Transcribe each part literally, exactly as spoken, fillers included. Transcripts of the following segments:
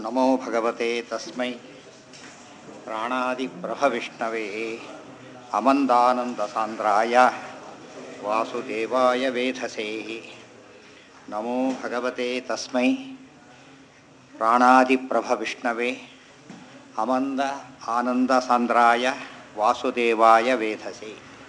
ನಮೋ ಭಗವತೆ ತಸ್ಮೈ ಪ್ರಾಣಾದಿಪ್ರಭವಿಷ್ಣವೇ ಅಮಂದಾನಂದಸಾಂದ್ರಾಯ ವಾಸುದೇವಾಯ ವೇಧಸೇ. ನಮೋ ಭಗವತೆ ತಸ್ಮೈ ಪ್ರಾಣಾದಿಪ್ರಭವಿಷ್ಣವೇ ಅಮಂದ ಆನಂದಸಾಂದ್ರಾಯ ವಾಸುದೇವಾಯ ವೇಧಸೇ.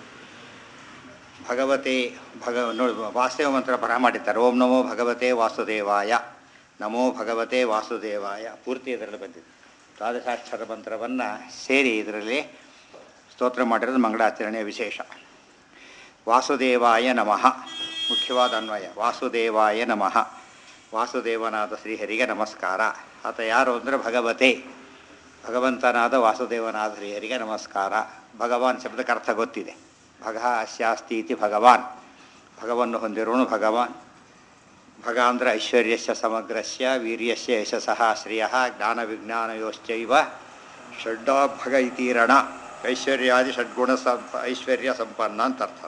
ಭಗವತೆ ಭಗ ನೋಡಿ ವಾಸುದೇವ ಮಂತ್ರ ಬರಹ ಮಾಡಿದ್ದಾರೆ. ಓಂ ನಮೋ ಭಗವತೆ ವಾಸುದೇವಾಯ, ನಮೋ ಭಗವತೆ ವಾಸುದೇವಾಯ ಪೂರ್ತಿ ಇದರಲ್ಲಿ ಬಂದಿದೆ. ದ್ವಾದಶಾಕ್ಷರ ಮಂತ್ರವನ್ನು ಸೇರಿ ಇದರಲ್ಲಿ ಸ್ತೋತ್ರ ಮಾಡಿರೋದು ಮಂಗಳಾಚರಣೆಯ ವಿಶೇಷ. ವಾಸುದೇವಾಯ ನಮಃ ಮುಖ್ಯವಾದ ಅನ್ವಯ. ವಾಸುದೇವಾಯ ನಮಃ, ವಾಸುದೇವನಾದ ಶ್ರೀಹರಿಗೆ ನಮಸ್ಕಾರ. ಆತ ಯಾರು ಅಂದರೆ ಭಗವತೆ, ಭಗವಂತನಾದ ವಾಸುದೇವನಾದ ಶ್ರೀಹರಿಗೆ ನಮಸ್ಕಾರ. ಭಗವಾನ್ ಶಬ್ದಕ್ಕೆ ಅರ್ಥ ಗೊತ್ತಿದೆ. ಭಗ ಅಸ್ಯಾಸ್ತೀತಿ ಭಗವಾನ್, ಭಗವನ್ನು ಹೊಂದಿರೋನು ಭಗವಾನ್. ಭಗ ಅಂದರೆ ಐಶ್ವರ್ಯಸ್ಯ ಸಮಗ್ರಸ್ಯ ವೀರ್ಯಸ್ಯ ಯಶಸಃ ಶ್ರಿಯಃ ಜ್ಞಾನ ವಿಜ್ಞಾನಯೋಶ್ಚೈವ ಷಡ್ಡಾ ಭಗ ಇತೀರಣ. ಐಶ್ವರ್ಯಾದಿ ಷಡ್ಗುಣ ಸಂಪ ಐಶ್ವರ್ಯ ಸಂಪನ್ನ ಅಂತ ಅರ್ಥ.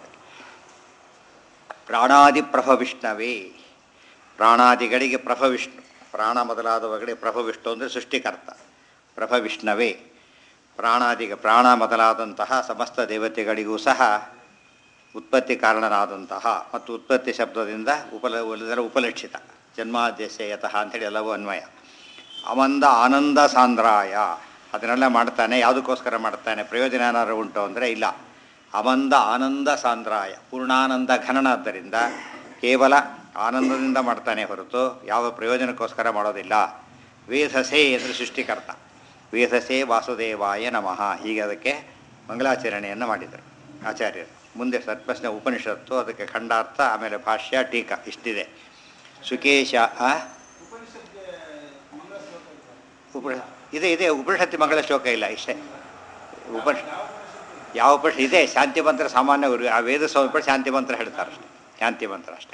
ಪ್ರಾಣಾದಿ ಪ್ರಭವಿಷ್ಣವೇ, ಪ್ರಾಣಾದಿಗಳಿಗೆ ಪ್ರಭವಿಷ್ಣು, ಪ್ರಾಣ ಮೊದಲಾದವುಗಳಿಗೆ ಪ್ರಭವಿಷ್ಣು ಅಂದರೆ ಸೃಷ್ಟಿಕರ್ತ. ಪ್ರಭವಿಷ್ಣವೇ ಪ್ರಾಣಾದಿಗ ಪ್ರಾಣ ಮೊದಲಾದಂತಹ ಸಮಸ್ತ ದೇವತೆಗಳಿಗೂ ಸಹ ಉತ್ಪತ್ತಿ ಕಾರಣನಾದಂತಹ ಮತ್ತು ಉತ್ಪತ್ತಿ ಶಬ್ದದಿಂದ ಉಪಲ ಉಳಿದರ ಉಪಲಕ್ಷಿತ ಜನ್ಮಾದ್ಯಸ್ಯ ಯತಃ ಅಂಥೇಳಿ ಎಲ್ಲವೂ ಅನ್ವಯ. ಅಮಂದ ಆನಂದ ಸಾಂದ್ರಾಯ, ಅದನ್ನೆಲ್ಲ ಮಾಡ್ತಾನೆ. ಯಾವುದಕ್ಕೋಸ್ಕರ ಮಾಡ್ತಾನೆ? ಪ್ರಯೋಜನ ಏನಾದ್ರು ಉಂಟು ಅಂದರೆ ಇಲ್ಲ. ಅಮಂದ ಆನಂದ ಸಾಂದ್ರಾಯ, ಪೂರ್ಣಾನಂದ ಘನನಾದ್ದರಿಂದ ಕೇವಲ ಆನಂದದಿಂದ ಮಾಡ್ತಾನೆ ಹೊರತು ಯಾವ ಪ್ರಯೋಜನಕ್ಕೋಸ್ಕರ ಮಾಡೋದಿಲ್ಲ. ವೇಧಸೆ ಅಂದರೆ ಸೃಷ್ಟಿಕರ್ತ. ವೇಧಸೆ ವಾಸುದೇವಾಯ ನಮಃ, ಹೀಗೆ ಅದಕ್ಕೆ ಮಂಗಳಾಚರಣೆಯನ್ನು ಮಾಡಿದರು ಆಚಾರ್ಯರು. ಮುಂದೆ ಸತ್ಪ್ರಶ್ನೆ ಉಪನಿಷತ್ತು, ಅದಕ್ಕೆ ಖಂಡಾರ್ಥ, ಆಮೇಲೆ ಭಾಷ್ಯ, ಟೀಕಾ ಇಷ್ಟಿದೆ. ಸುಕೇಶ ಉಪ ಇದೆ ಇದೆ ಉಪನಿಷತ್ತಿ ಮಂಗಳ ಶ್ಲೋಕ ಇಲ್ಲ, ಇಷ್ಟೇ. ಉಪನಿಷ ಯಾವ ಉಪನಿಷತ್ ಇದೆ? ಶಾಂತಿ ಮಂತ್ರ ಸಾಮಾನ್ಯ ಆ ವೇದ ಸ್ವಲ್ಪ ಶಾಂತಿ ಮಂತ್ರ ಹೇಳ್ತಾರೆ ಅಷ್ಟೇ. ಶಾಂತಿ ಮಂತ್ರ ಅಷ್ಟೇ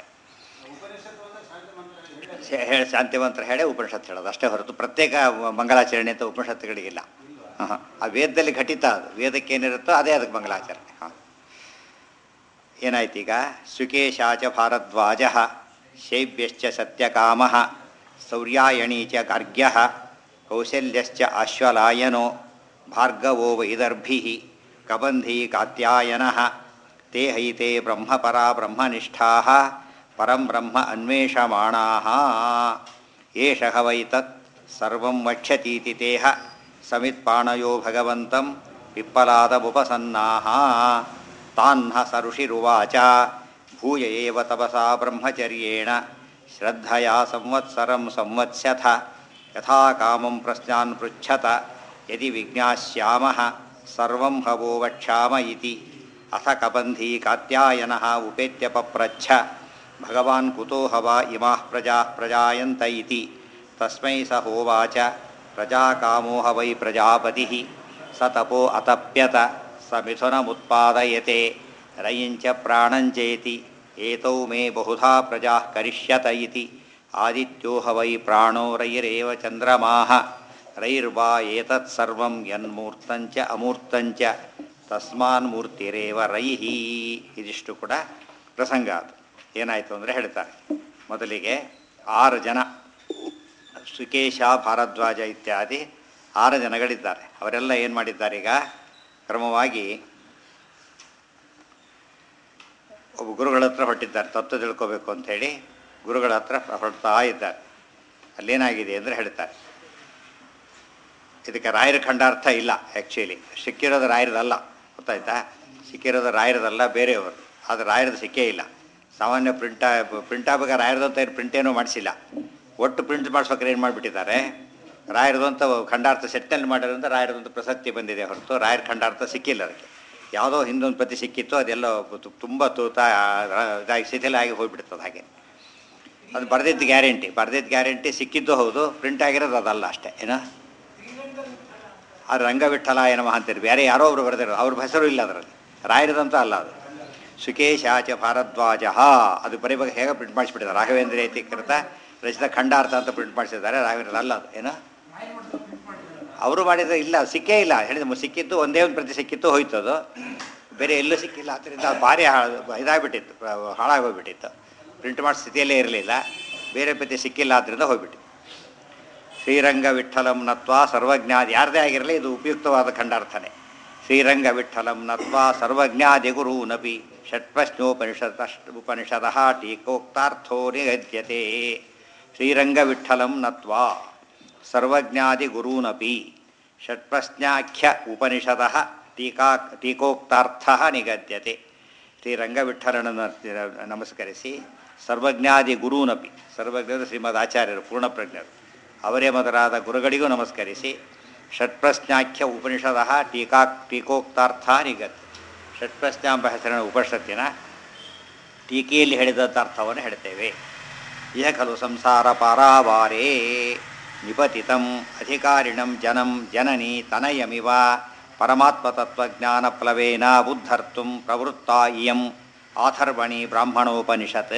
ಹೇಳಿ, ಶಾಂತಿ ಮಂತ್ರ ಹೇಳೇ ಉಪನಿಷತ್ತು ಹೇಳೋದು ಅಷ್ಟೇ ಹೊರತು ಪ್ರತ್ಯೇಕ ಮಂಗಳಾಚರಣೆ ಅಂತ ಉಪನಿಷತ್ತುಗಳಿಗಿಲ್ಲ. ಹಾಂ, ಆ ವೇದದಲ್ಲಿ ಘಟಿತ, ಅದು ವೇದಕ್ಕೆ ಏನಿರುತ್ತೋ ಅದೇ ಅದಕ್ಕೆ ಮಂಗಳಾಚರಣೆ. ಹಾಂ, ಏನಾಯ್ತು ಈಗ? ಸುಕೇಶಾಚ ಭಾರದ್ವಾಜ ಶೈಬ್ಯಶ್ಚ ಸತ್ಯಕಾಮ ಸೌರ್ಯಾಯಣೀ ಚ ಗಾರ್ಗ್ಯ ಕೌಶಲ್ಯಶ್ಚ ಅಶ್ವಲಾಯನೋ ಭಾರ್ಗವೋ ವೈದರ್ಭಿ ಕಬಂಧಿ ಕಾತ್ಯಾಯನ ತೇ ಹೈತೆ ಬ್ರಹ್ಮಪರಾ ಬ್ರಹ್ಮನಿಷ್ಠಾ ಪರಂ ಬ್ರಹ್ಮ ಅನ್ವೇಷಮಾಣಾ. ಏಷಃ ವೈ ತತ್ ಸರ್ವಂ ವಕ್ಷ್ಯತೀತಿ ತೇಹ ಸಮಿತ್ಪಾಣಯೋ ಭಗವಂತಂ ಪಿಪ್ಪಲಾದಮುಪಸನ್ನಾಃ. ತಾನ್ಹ ಸ ಋಷಿರುವಾಚ ಭೂಯ ಏವ ತಪಸಾ ಬ್ರಹ್ಮಚರ್ಯೇಣ ಶ್ರದ್ಧಯಾ ಸಂವತ್ಸರಂ ಸಂವತ್ಸ್ಯಥ ಯಥಾ ಕಾಮಂ ಪ್ರಶ್ನಾನ್ ಪೃಚ್ಛತ ಯದಿ ವಿಜ್ಞಾಸ್ಯಾಮಃ ಸರ್ವಂ ಹವೋ ವಕ್ಷ್ಯಾಮ ಇತಿ. ಅಥ ಕಬಂಧಿ ಕಾತ್ಯಾಯನಃ ಉಪೇತ್ಯ ಪಪ್ರಚ್ಛ ಭಗವಾನ್ ಕುತೋ ಹವ ಇಮಾಃ ಪ್ರಜಾಃ ಪ್ರಜಾಯಂತ ಇತಿ. ತಸ್ಮೈ ಸ ಹೋವಾಚ ಪ್ರಜಾಕಾಮೋ ಹ ವೈ ಪ್ರಜಾಪತಿಃ ಸ ತಪೋ ಅತಪ್ಯತ ಸ ಮಿಥುನಮುತ್ಪಾದಯತೆ ರಯಿಂಚ ಪ್ರಾಣಂಚೇತಿ ಏತೌ ಮೇ ಬಹುಧಾ ಪ್ರಜಾಃ ಕರಿಷ್ಯತ ಇತಿ. ಆದಿತ್ಯೋ ಹ ವೈ ಪ್ರಾಣೋ ರೈರೇವ ಚಂದ್ರಮಾಃ ರೈರ್ವಾ ಏತತ್ ಸರ್ವಂ ಯನ್ಮೂರ್ತಂಚ ಅಮೂರ್ತಂಚ ತಸ್ಮಾನ್ ಮೂರ್ತಿರೇವ ರೈಃ. ಇದಿಷ್ಟು ಕೂಡ ಪ್ರಸಂಗ. ಅದು ಏನಾಯಿತು ಅಂದರೆ ಹೇಳ್ತಾರೆ. ಮೊದಲಿಗೆ ಆರು ಜನ, ಸುಕೇಶ ಭಾರದ್ವಾಜ ಇತ್ಯಾದಿ ಆರು ಜನಗಳಿದ್ದಾರೆ. ಅವರೆಲ್ಲ ಏನು ಮಾಡಿದ್ದಾರೆ? ಈಗ ಕ್ರಮವಾಗಿ ಒಬ್ಬ ಗುರುಗಳ ಹತ್ರ ಹೊರಟಿದ್ದಾರೆ, ತತ್ವ ತಿಳ್ಕೋಬೇಕು ಅಂಥೇಳಿ ಗುರುಗಳ ಹತ್ರ ಹೊರಡ್ತಾ ಇದ್ದಾರೆ. ಅಲ್ಲೇನಾಗಿದೆ ಅಂದರೆ ಹೇಳ್ತಾರೆ. ಇದಕ್ಕೆ ರಾಯರ ಖಂಡಾರ್ಥ ಇಲ್ಲ. ಆ್ಯಕ್ಚುಲಿ ಸಿಕ್ಕಿರೋದು ರಾಯರದಲ್ಲ, ಗೊತ್ತಾಯ್ತಾ? ಸಿಕ್ಕಿರೋದು ರಾಯರದಲ್ಲ, ಬೇರೆಯವರು. ಆದರೆ ರಾಯರದ ಸಿಕ್ಕೇ ಇಲ್ಲ. ಸಾಮಾನ್ಯ ಪ್ರಿಂಟ ಪ್ರಿಂಟಾಗ ರಾಯರದಂತ ಏನು ಪ್ರಿಂಟೇನೂ ಮಾಡಿಸಿಲ್ಲ. ಒಟ್ಟು ಪ್ರಿಂಟ್ ಮಾಡಿಸ್ಬೇಕಾದ್ರೆ ಏನು ಮಾಡಿಬಿಟ್ಟಿದ್ದಾರೆ, ರಾಯರದಂತ ಖಂಡಾರ್ಥ ಸೆಟ್ನಲ್ಲಿ ಮಾಡಿರೋಂಥ ರಾಯರದಂತ ಪ್ರಸಕ್ತಿ ಬಂದಿದೆ ಹೊರತು ರಾಯರ ಖಂಡಾರ್ಥ ಸಿಕ್ಕಿಲ್ಲ. ಅದಕ್ಕೆ ಯಾವುದೋ ಹಿಂದೊಂದು ಪ್ರತಿ ಸಿಕ್ಕಿತ್ತು, ಅದೆಲ್ಲ ತುಂಬ ತೂತ ಇದಾಗಿ ಶಿಥಿಲ ಆಗಿ ಹೋಗಿಬಿಡ್ತದೆ. ಹಾಗೆ ಅದು ಬರೆದಿದ್ದು ಗ್ಯಾರಂಟಿ, ಬರೆದಿದ್ದು ಗ್ಯಾರಂಟಿ ಸಿಕ್ಕಿದ್ದು ಹೌದು, ಪ್ರಿಂಟ್ ಆಗಿರೋದು ಅದಲ್ಲ ಅಷ್ಟೇ. ಏನೋ ಅದು ರಂಗವಿಠಲ ಏನೋ ಅಂತೀರಿ, ಬೇರೆ ಯಾರೋ ಒಬ್ರು ಬರೆದಿರೋದು, ಅವ್ರ ಹೆಸರು ಇಲ್ಲ ಅದರಲ್ಲಿ, ರಾಯರದಂತ ಅಲ್ಲ ಅದು. ಸುಕೇಶಾಚ ಭಾರದ್ವಾಜ ಅದು ಬರೀ ಹೇಗೆ ಪ್ರಿಂಟ್ ಮಾಡಿಸ್ಬಿಟ್ಟಿದ್ದಾರೆ. ರಾಘವೇಂದ್ರ ಇತಿ ಕೃತ ರಚಿತ ಖಂಡಾರ್ಥ ಅಂತ ಪ್ರಿಂಟ್ ಮಾಡಿಸಿದ್ದಾರೆ. ರಾಘವೇಂದ್ರ ಅಲ್ಲ ಅದು. ಏನು ಅವರು ಮಾಡಿದ್ರೆ ಇಲ್ಲ, ಸಿಕ್ಕೇ ಇಲ್ಲ. ಹೇಳಿದ ಸಿಕ್ಕಿತ್ತು, ಒಂದೇ ಒಂದು ಪ್ರತಿ ಸಿಕ್ಕಿತ್ತು, ಹೋಯ್ತು. ಅದು ಬೇರೆ ಎಲ್ಲೂ ಸಿಕ್ಕಿಲ್ಲ. ಆದ್ದರಿಂದ ಭಾರಿ ಇದಾಗ್ಬಿಟ್ಟಿತ್ತು, ಹಾಳಾಗೋಗ್ಬಿಟ್ಟಿತ್ತು. ಪ್ರಿಂಟ್ ಮಾಡೋ ಸ್ಥಿತಿಯಲ್ಲೇ ಇರಲಿಲ್ಲ. ಬೇರೆ ಪ್ರತಿ ಸಿಕ್ಕಿಲ್ಲ, ಆದ್ದರಿಂದ ಹೋಗ್ಬಿಟ್ಟು ಶ್ರೀರಂಗ ವಿಠಲಂ ನತ್ವಾ ಸರ್ವಜ್ಞಾದಿ ಯಾರದೇ ಆಗಿರಲಿ ಇದು ಉಪಯುಕ್ತವಾದ ಖಂಡಾರ್ಥನೆ. ಶ್ರೀರಂಗ ವಿಠಲಂ ನತ್ವಾ ಸರ್ವಜ್ಞಾದಿ ಗುರೂನಪಿ ಷಟ್ಪ್ರಶ್ನೋಪನಿಷತ್ ಉಪನಿಷದಃ ಟೀಕೋಕ್ತಾರ್ಥೋ ನಿಗದ್ಯತೆ. ಶ್ರೀರಂಗ ವಿಠಲಂ ನತ್ವಾ ಸರ್ವಜ್ಞಾದಿ ಗುರೂನಪಿ ಷಟ್ಪ್ರಶ್ನಾಖ್ಯ ಉಪನಿಷದಃ ಟೀಕಾ ಟೀಕೋಕ್ತಾರ್ಥ ನಿಗದ್ಯತೆ. ಶ್ರೀರಂಗವಿಠಲನನ್ನು ನಮಸ್ಕರಿಸಿ ಸರ್ವಜ್ಞಾದಿ ಗುರೂನಪಿ ಸರ್ವಜ್ಞರು ಶ್ರೀಮದ್ ಆಚಾರ್ಯರು ಪೂರ್ಣಪ್ರಜ್ಞರು ಅವರೇ ಮೊದಲಾದ ಗುರುಗಳಿಗೂ ನಮಸ್ಕರಿಸಿ ಷಟ್ಪ್ರಶ್ನಾಖ್ಯ ಉಪನಿಷದಃ ಟೀಕಾ ಟೀಕೋಕ್ತಾರ್ಥ ನಿಗದ್ಯ. ಷಟ್ಪ್ರಶ್ನ ಎಂಬ ಹೆಸರಿನ ಉಪನಿಷತ್ತಿನ ಟೀಕೆಯಲ್ಲಿ ಹೇಳಿದಂಥ ಅರ್ಥವನ್ನು ಹೇಳ್ತೇವೆ. ಇಹ ಖಲು ಸಂಸಾರ ಪಾರಾವಾರೇ ನಿಪತಿತಂ ಅಧಿಕಾರಿಣಂ ಜನಂ ಜನನಿ ತನಯಮಿವ ಪರಮಾತ್ಮತತ್ವಜ್ಞಾನ ಪ್ಲವೇನ ಬುದ್ಧರ್ತುಂ ಪ್ರವೃತ್ತ ಇಯಂ ಆಥರ್ವಣಿ ಬ್ರಾಹ್ಮಣೋಪನಿಷತ್.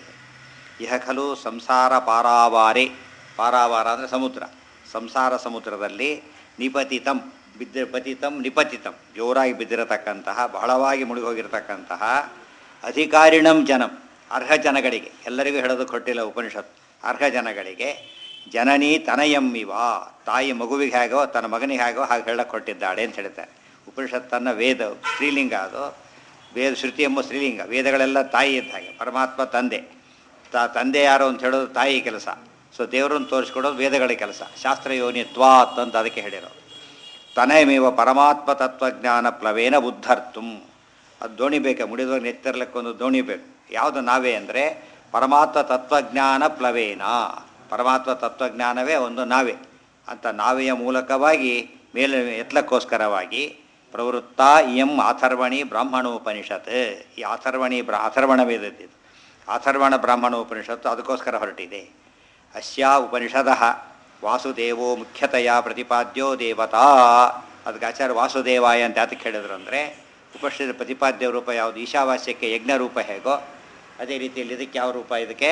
ಇಹ ಖಲು ಸಂಸಾರ ಪಾರಾವಾರೆ, ಪಾರಾವಾರ ಅಂದರೆ ಸಮುದ್ರ, ಸಂಸಾರ ಸಮುದ್ರದಲ್ಲಿ ನಿಪತಿತಂ ಬಿದ್ದ ಪತಿತಂ ನಿಪತಿತಂ ಜೋರಾಗಿ ಬಿದ್ದಿರತಕ್ಕಂತಹ ಬಹಳವಾಗಿ ಮುಳುಗೋಗಿರತಕ್ಕಂತಹ ಅಧಿಕಾರಿಣಂ ಜನಂ ಅರ್ಹ ಜನಗಳಿಗೆ, ಎಲ್ಲರಿಗೂ ಹೇಳೋದು ಕೊಟ್ಟಿಲ್ಲ ಉಪನಿಷತ್ತು, ಅರ್ಹ ಜನಗಳಿಗೆ ಜನನಿ ತನಯಂ ಇವ ತಾಯಿ ಮಗುವಿಗೆ ಹೇಗೋ ತನ್ನ ಮಗನಿಗೆ ಹೇಗೋ ಹಾಗೆ ಹೇಳಕ್ಕೆ ಕೊಟ್ಟಿದ್ದಾಳೆ ಅಂತ ಹೇಳ್ತಾರೆ. ಉಪನಿಷತ್ತನ್ನು ವೇದ ಸ್ತ್ರೀಲಿಂಗ, ಅದು ವೇದ ಶ್ರುತಿ ಎಂಬ ಸ್ತ್ರೀಲಿಂಗ, ವೇದಗಳೆಲ್ಲ ತಾಯಿ ಇದ್ದ ಹಾಗೆ. ಪರಮಾತ್ಮ ತಂದೆ, ತ ತಂದೆ ಯಾರು ಅಂತ ಹೇಳೋದು ತಾಯಿ ಕೆಲಸ. ಸೊ ದೇವರನ್ನು ತೋರಿಸ್ಕೊಡೋದು ವೇದಗಳ ಕೆಲಸ. ಶಾಸ್ತ್ರ ಯೋನಿತ್ವಾತ್ ಅಂತ ಅದಕ್ಕೆ ಹೇಳಿರೋದು. ತನಯಮೇವ ಪರಮಾತ್ಮ ತತ್ವಜ್ಞಾನ ಪ್ಲವೇನ ಬುದ್ಧರ್ತುಂ. ಅದು ದೋಣಿ ಬೇಕು, ಮುಡಿದೋಗಿ ನೆತ್ತಿರ್ಲಿಕ್ಕೊಂದು ದೋಣಿ ಬೇಕು. ಯಾವುದು ನಾವೇ ಅಂದರೆ ಪರಮಾತ್ಮ ತತ್ವಜ್ಞಾನ ಪ್ಲವೇನ, ಪರಮಾತ್ಮ ತತ್ವಜ್ಞಾನವೇ ಒಂದು ನಾವೆ ಅಂತ ನಾವೆಯ ಮೂಲಕವಾಗಿ ಮೇಲೆ ಎತ್ತಲಕ್ಕೋಸ್ಕರವಾಗಿ ಪ್ರವೃತ್ತ ಇಯಂ ಆಥರ್ವಣಿ ಬ್ರಾಹ್ಮಣೋಪನಿಷತ್. ಈ ಆಥರ್ವಣಿ ಬ್ರಾ ಅಥರ್ವಣ ವೇದದ್ದಿದ್ದು ಅಥರ್ವಣ ಬ್ರಾಹ್ಮಣೋಪನಿಷತ್ತು ಅದಕ್ಕೋಸ್ಕರ ಹೊರಟಿದೆ. ಅಸ್ಯಾ ಉಪನಿಷದಃ ವಾಸುದೇವೋ ಮುಖ್ಯತೆಯ ಪ್ರತಿಪಾದ್ಯೋ ದೇವತಾ. ಅದಕ್ಕೆ ಆಚಾರ್ಯ ವಾಸುದೇವಾಯ ಅಂತ ಯಾತಕ್ಕೆ ಹೇಳಿದ್ರು ಅಂದರೆ ಉಪನಿಷದ ಪ್ರತಿಪಾದ್ಯ ರೂಪ ಯಾವುದು, ಈಶಾವಾಸ್ಯಕ್ಕೆ ಯಜ್ಞ ರೂಪ ಹೇಗೋ ಅದೇ ರೀತಿಯಲ್ಲಿ ಇದಕ್ಕೆ ಯಾವ ರೂಪ, ಇದಕ್ಕೆ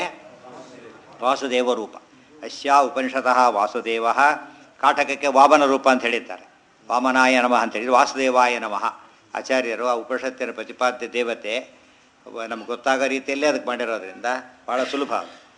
ವಾಸುದೇವ ರೂಪ. ಅಸ್ಯಾ ಉಪನಿಷದಃ ವಾಸುದೇವ, ಕಾಟಕಕ್ಕೆ ವಾಮನ ರೂಪ ಅಂತ ಹೇಳಿದ್ದಾರೆ. ವಾಮನಾಯ ನಮಃ ಅಂತ ಹೇಳಿದ್ರು, ವಾಸುದೇವಾಯ ನಮಃ. ಆಚಾರ್ಯರು ಆ ಉಪನಿಷತ್ತಿನ ಪ್ರತಿಪಾದ್ಯ ದೇವತೆ ನಮ್ಗೆ ಗೊತ್ತಾಗೋ ರೀತಿಯಲ್ಲೇ ಅದಕ್ಕೆ ಮಾಡಿರೋದ್ರಿಂದ ಭಾಳ ಸುಲಭ.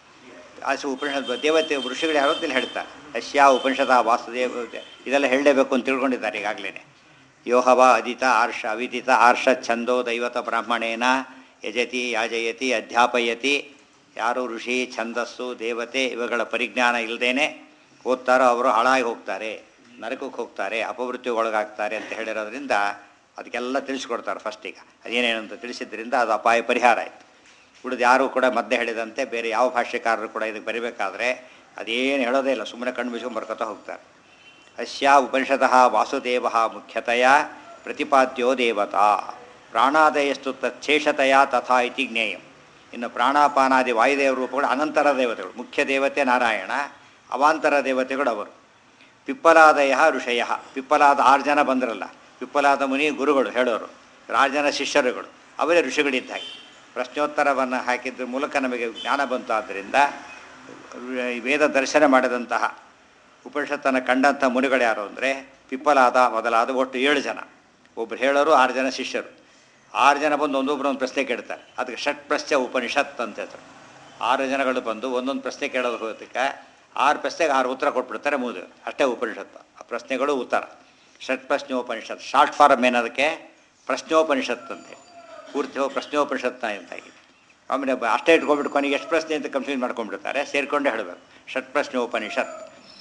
ಆಸು ಉಪನಿಷತ್ ದೇವತೆ ಋಷಿಗಳು ಯಾರೋ ಅಂತ ಹೇಳ್ತಾರೆ. ಅಸ್ಯಾ ಉಪನಿಷದ ವಾಸುದೇವ ಇದೆಲ್ಲ ಹೇಳಲೇಬೇಕು ಅಂತ ತಿಳ್ಕೊಂಡಿದ್ದಾರೆ ಈಗಾಗಲೇ. ಯೋಹವ ಅದಿತ ಆರ್ಷ ಅವಿದಿತ ಆರ್ಷ ಛಂದೋ ದೈವತ ಬ್ರಾಹ್ಮಣೇನ ಯಜತಿ ಯಾಜಯತಿ ಅಧ್ಯಾಪಯತಿ. ಯಾರು ಋಷಿ, ಛಂದಸ್ಸು, ದೇವತೆ ಇವುಗಳ ಪರಿಜ್ಞಾನ ಇಲ್ಲದೇನೆ ಓದ್ತಾರೋ ಅವರು ಹಾಳಾಗಿ ಹೋಗ್ತಾರೆ, ನರಕಕ್ಕೆ ಹೋಗ್ತಾರೆ, ಅಪವೃತ್ತಿಗೊಳಗಾಗ್ತಾರೆ ಅಂತ ಹೇಳಿರೋದ್ರಿಂದ ಅದಕ್ಕೆಲ್ಲ ತಿಳಿಸ್ಕೊಡ್ತಾರೆ ಫಸ್ಟಿಗೆ. ಅದೇನೇನಂತ ತಿಳಿಸಿದ್ರಿಂದ ಅದು ಅಪಾಯ ಪರಿಹಾರ ಆಯಿತು. ಉಳಿದು ಯಾರೂ ಕೂಡ ಮಧ್ಯೆ ಹೇಳಿದಂತೆ ಬೇರೆ ಯಾವ ಭಾಷ್ಯಕಾರರು ಕೂಡ ಇದಕ್ಕೆ ಬರೀಬೇಕಾದ್ರೆ ಅದೇನು ಹೇಳೋದೇ ಇಲ್ಲ, ಸುಮ್ಮನೆ ಕಣ್ಣು ಬಿಸ್ಕೊಂಡು ಬರ್ಕೊತಾ ಹೋಗ್ತಾರೆ. ಅಸ್ಯಾ ಉಪನಿಷದಃ ವಾಸುದೇವ ಮುಖ್ಯತೆಯ ಪ್ರತಿಪಾದ್ಯೋ ದೇವತಾ ಪ್ರಾಣಾದಯಸ್ತು ತಚ್ಛೇಷತೆಯ ತಥಾ ಇತಿ ಜ್ಞೇಯಂ. ಇನ್ನು ಪ್ರಾಣಾಪಾನಾದಿ ವಾಯುದೇವ ರೂಪಗಳು ಅನಂತರ ದೇವತೆಗಳು, ಮುಖ್ಯ ದೇವತೆ ನಾರಾಯಣ, ಅವಾಂತರ ದೇವತೆಗಳು ಅವರು. ಪಿಪ್ಪಲಾದಯ ಋಷಯ, ಪಿಪ್ಪಲಾದ ಆರು ಜನ ಬಂದರಲ್ಲ, ಪಿಪ್ಪಲಾದ ಮುನಿ ಗುರುಗಳು ಹೇಳೋರು, ಆರು ಜನ ಶಿಷ್ಯರುಗಳು, ಅವರೇ ಋಷಿಗಳಿದ್ದಾಗೆ. ಪ್ರಶ್ನೋತ್ತರವನ್ನು ಹಾಕಿದ್ರ ಮೂಲಕ ನಮಗೆ ಜ್ಞಾನ ಬಂತು. ಆದ್ದರಿಂದ ವೇದ ದರ್ಶನ ಮಾಡಿದಂತಹ ಉಪನಿಷತ್ತನ್ನು ಕಂಡಂಥ ಮುನಿಗಳು ಯಾರು ಅಂದರೆ ಪಿಪ್ಪಲಾದ ಮೊದಲಾದ ಒಟ್ಟು ಏಳು ಜನ. ಒಬ್ಬರು ಹೇಳೋರು, ಆರು ಜನ ಶಿಷ್ಯರು. ಆರು ಜನ ಬಂದು ಒಂದೊಬ್ಬರು ಒಂದು ಪ್ರಶ್ನೆ ಕೇಳ್ತಾರೆ. ಅದಕ್ಕೆ ಷಟ್ಪ್ರಶ್ನ ಉಪನಿಷತ್ ಅಂತ ಹೇಳ್ತಾರೆ. ಆರು ಜನಗಳು ಬಂದು ಒಂದೊಂದು ಪ್ರಶ್ನೆ ಕೇಳೋದು ಹೋಗೋದಕ್ಕೆ ಆರು ಪ್ರಶ್ನೆಗೆ ಆರು ಉತ್ತರ ಕೊಟ್ಬಿಡ್ತಾರೆ. ಮೂದು ಅಷ್ಟೇ ಉಪನಿಷತ್ತು. ಆ ಪ್ರಶ್ನೆಗಳು ಉತ್ತರ ಷಟ್ಪ್ರಶ್ನೋಪನಿಷತ್. ಶಾರ್ಟ್ ಫಾರ್ಮ್ ಏನದಕ್ಕೆ ಪ್ರಶ್ನೋಪನಿಷತ್ ಅಂತೆ. ಪೂರ್ತಿ ಹೋಗಿ ಪ್ರಶ್ನೋಪನಿಷತ್ನ ಅಂತಾಗಿದೆ. ಆಮೇಲೆ ಅಷ್ಟೇ ಇಟ್ಕೊಂಡ್ಬಿಟ್ಟು ಕೊನೆಗೆ ಎಷ್ಟು ಪ್ರಶ್ನೆ ಅಂತ ಕನ್ಫ್ಯೂಸ್ ಮಾಡ್ಕೊಂಡ್ಬಿಡ್ತಾರೆ. ಸೇರಿಕೊಂಡೇ ಹೇಳಬೇಕು ಷಟ್ಪ್ರಶ್ನೋಪನಿಷತ್.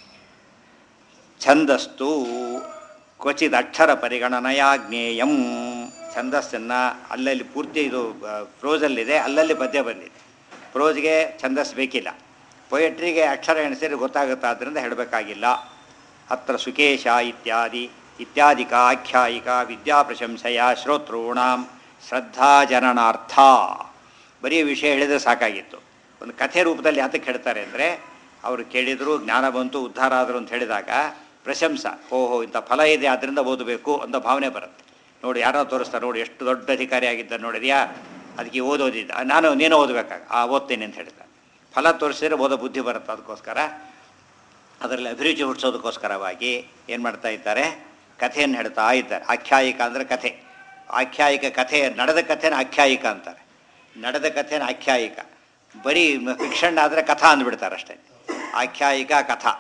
ಛಂದಸ್ತು ಕ್ವಚಿತ್ ಅಕ್ಷರ ಪರಿಗಣನೆಯ ಜ್ಞೇಯಂ. ಛಂದಸ್ಸನ್ನು ಅಲ್ಲಲ್ಲಿ ಪೂರ್ತಿ ಇದು ಪ್ರೋಸಲ್ಲಿದೆ, ಅಲ್ಲಲ್ಲಿ ಪದ್ಯ ಬಂದಿದೆ. ಪ್ರೋಸ್ಗೆ ಛಂದಸ್ ಬೇಕಿಲ್ಲ, ಪೊಯೆಟ್ರಿಗೆ ಅಕ್ಷರ ಎಣಿಸಿದ್ರೆ ಗೊತ್ತಾಗುತ್ತೆ, ಆದ್ದರಿಂದ ಹೇಳಬೇಕಾಗಿಲ್ಲ. ಅತ್ರ ಸುಕೇಶ ಇತ್ಯಾದಿ ಇತ್ಯಾದಿಕ ಆಖ್ಯಾಯಿಕ ವಿದ್ಯಾ ಪ್ರಶಂಸೆಯ ಶ್ರೋತॄಣಾಂ ಶ್ರದ್ಧಾಜನನಾರ್ಥ. ಬರೀ ವಿಷಯ ಹೇಳಿದರೆ ಸಾಕಾಗಿತ್ತು. ಒಂದು ಕಥೆ ರೂಪದಲ್ಲಿ ಯಾತಕ್ಕೆ ಹೇಳ್ತಾರೆ ಅಂದರೆ ಅವರು ಕೇಳಿದರು, ಜ್ಞಾನ ಬಂತು, ಉದ್ಧಾರ ಆದರು ಅಂತ ಹೇಳಿದಾಗ ಪ್ರಶಂಸ, ಓಹೋ ಇಂಥ ಫಲ ಇದೆ ಆದ್ದರಿಂದ ಓದಬೇಕು ಅಂತ ಭಾವನೆ ಬರುತ್ತೆ. ನೋಡಿ ಯಾರೋ ತೋರಿಸ್ತಾರೆ, ನೋಡಿ ಎಷ್ಟು ದೊಡ್ಡ ಅಧಿಕಾರಿ ಆಗಿದ್ದ ನೋಡಿದ್ಯಾ, ಅದಕ್ಕೆ ಓದೋದಿದ್ದ, ನಾನು ನೀನು ಓದಬೇಕಾಗ ಆ ಓದ್ತೇನೆ ಅಂತ ಹೇಳ್ತಾರೆ. ಫಲ ತೋರಿಸಿದ್ರೆ ಓದೋ ಬುದ್ಧಿ ಬರುತ್ತೆ. ಅದಕ್ಕೋಸ್ಕರ ಅದರಲ್ಲಿ ಅಭಿರುಚಿ ಹುಟ್ಟಿಸೋದಕ್ಕೋಸ್ಕರವಾಗಿ ಏನು ಮಾಡ್ತಾ ಇದ್ದಾರೆ, ಕಥೆಯನ್ನು ಹೇಳ್ತಾ ಇದ್ದಾರೆ. ಆಖ್ಯಾಯಿಕ ಅಂದರೆ ಕಥೆ. ಆಖ್ಯಾಯಿಕ ಕಥೆ, ನಡೆದ ಕಥೆನ ಆಖ್ಯಾಯಿಕ ಅಂತಾರೆ. ನಡೆದ ಕಥೆನ ಆಖ್ಯಾಯಿಕ. ಬರೀ ಫಿಕ್ಷನ್ ಆದರೆ ಕಥಾ ಅಂದ್ಬಿಡ್ತಾರೆ ಅಷ್ಟೇ. ಆಖ್ಯಾಯಿಕ ಕಥಾ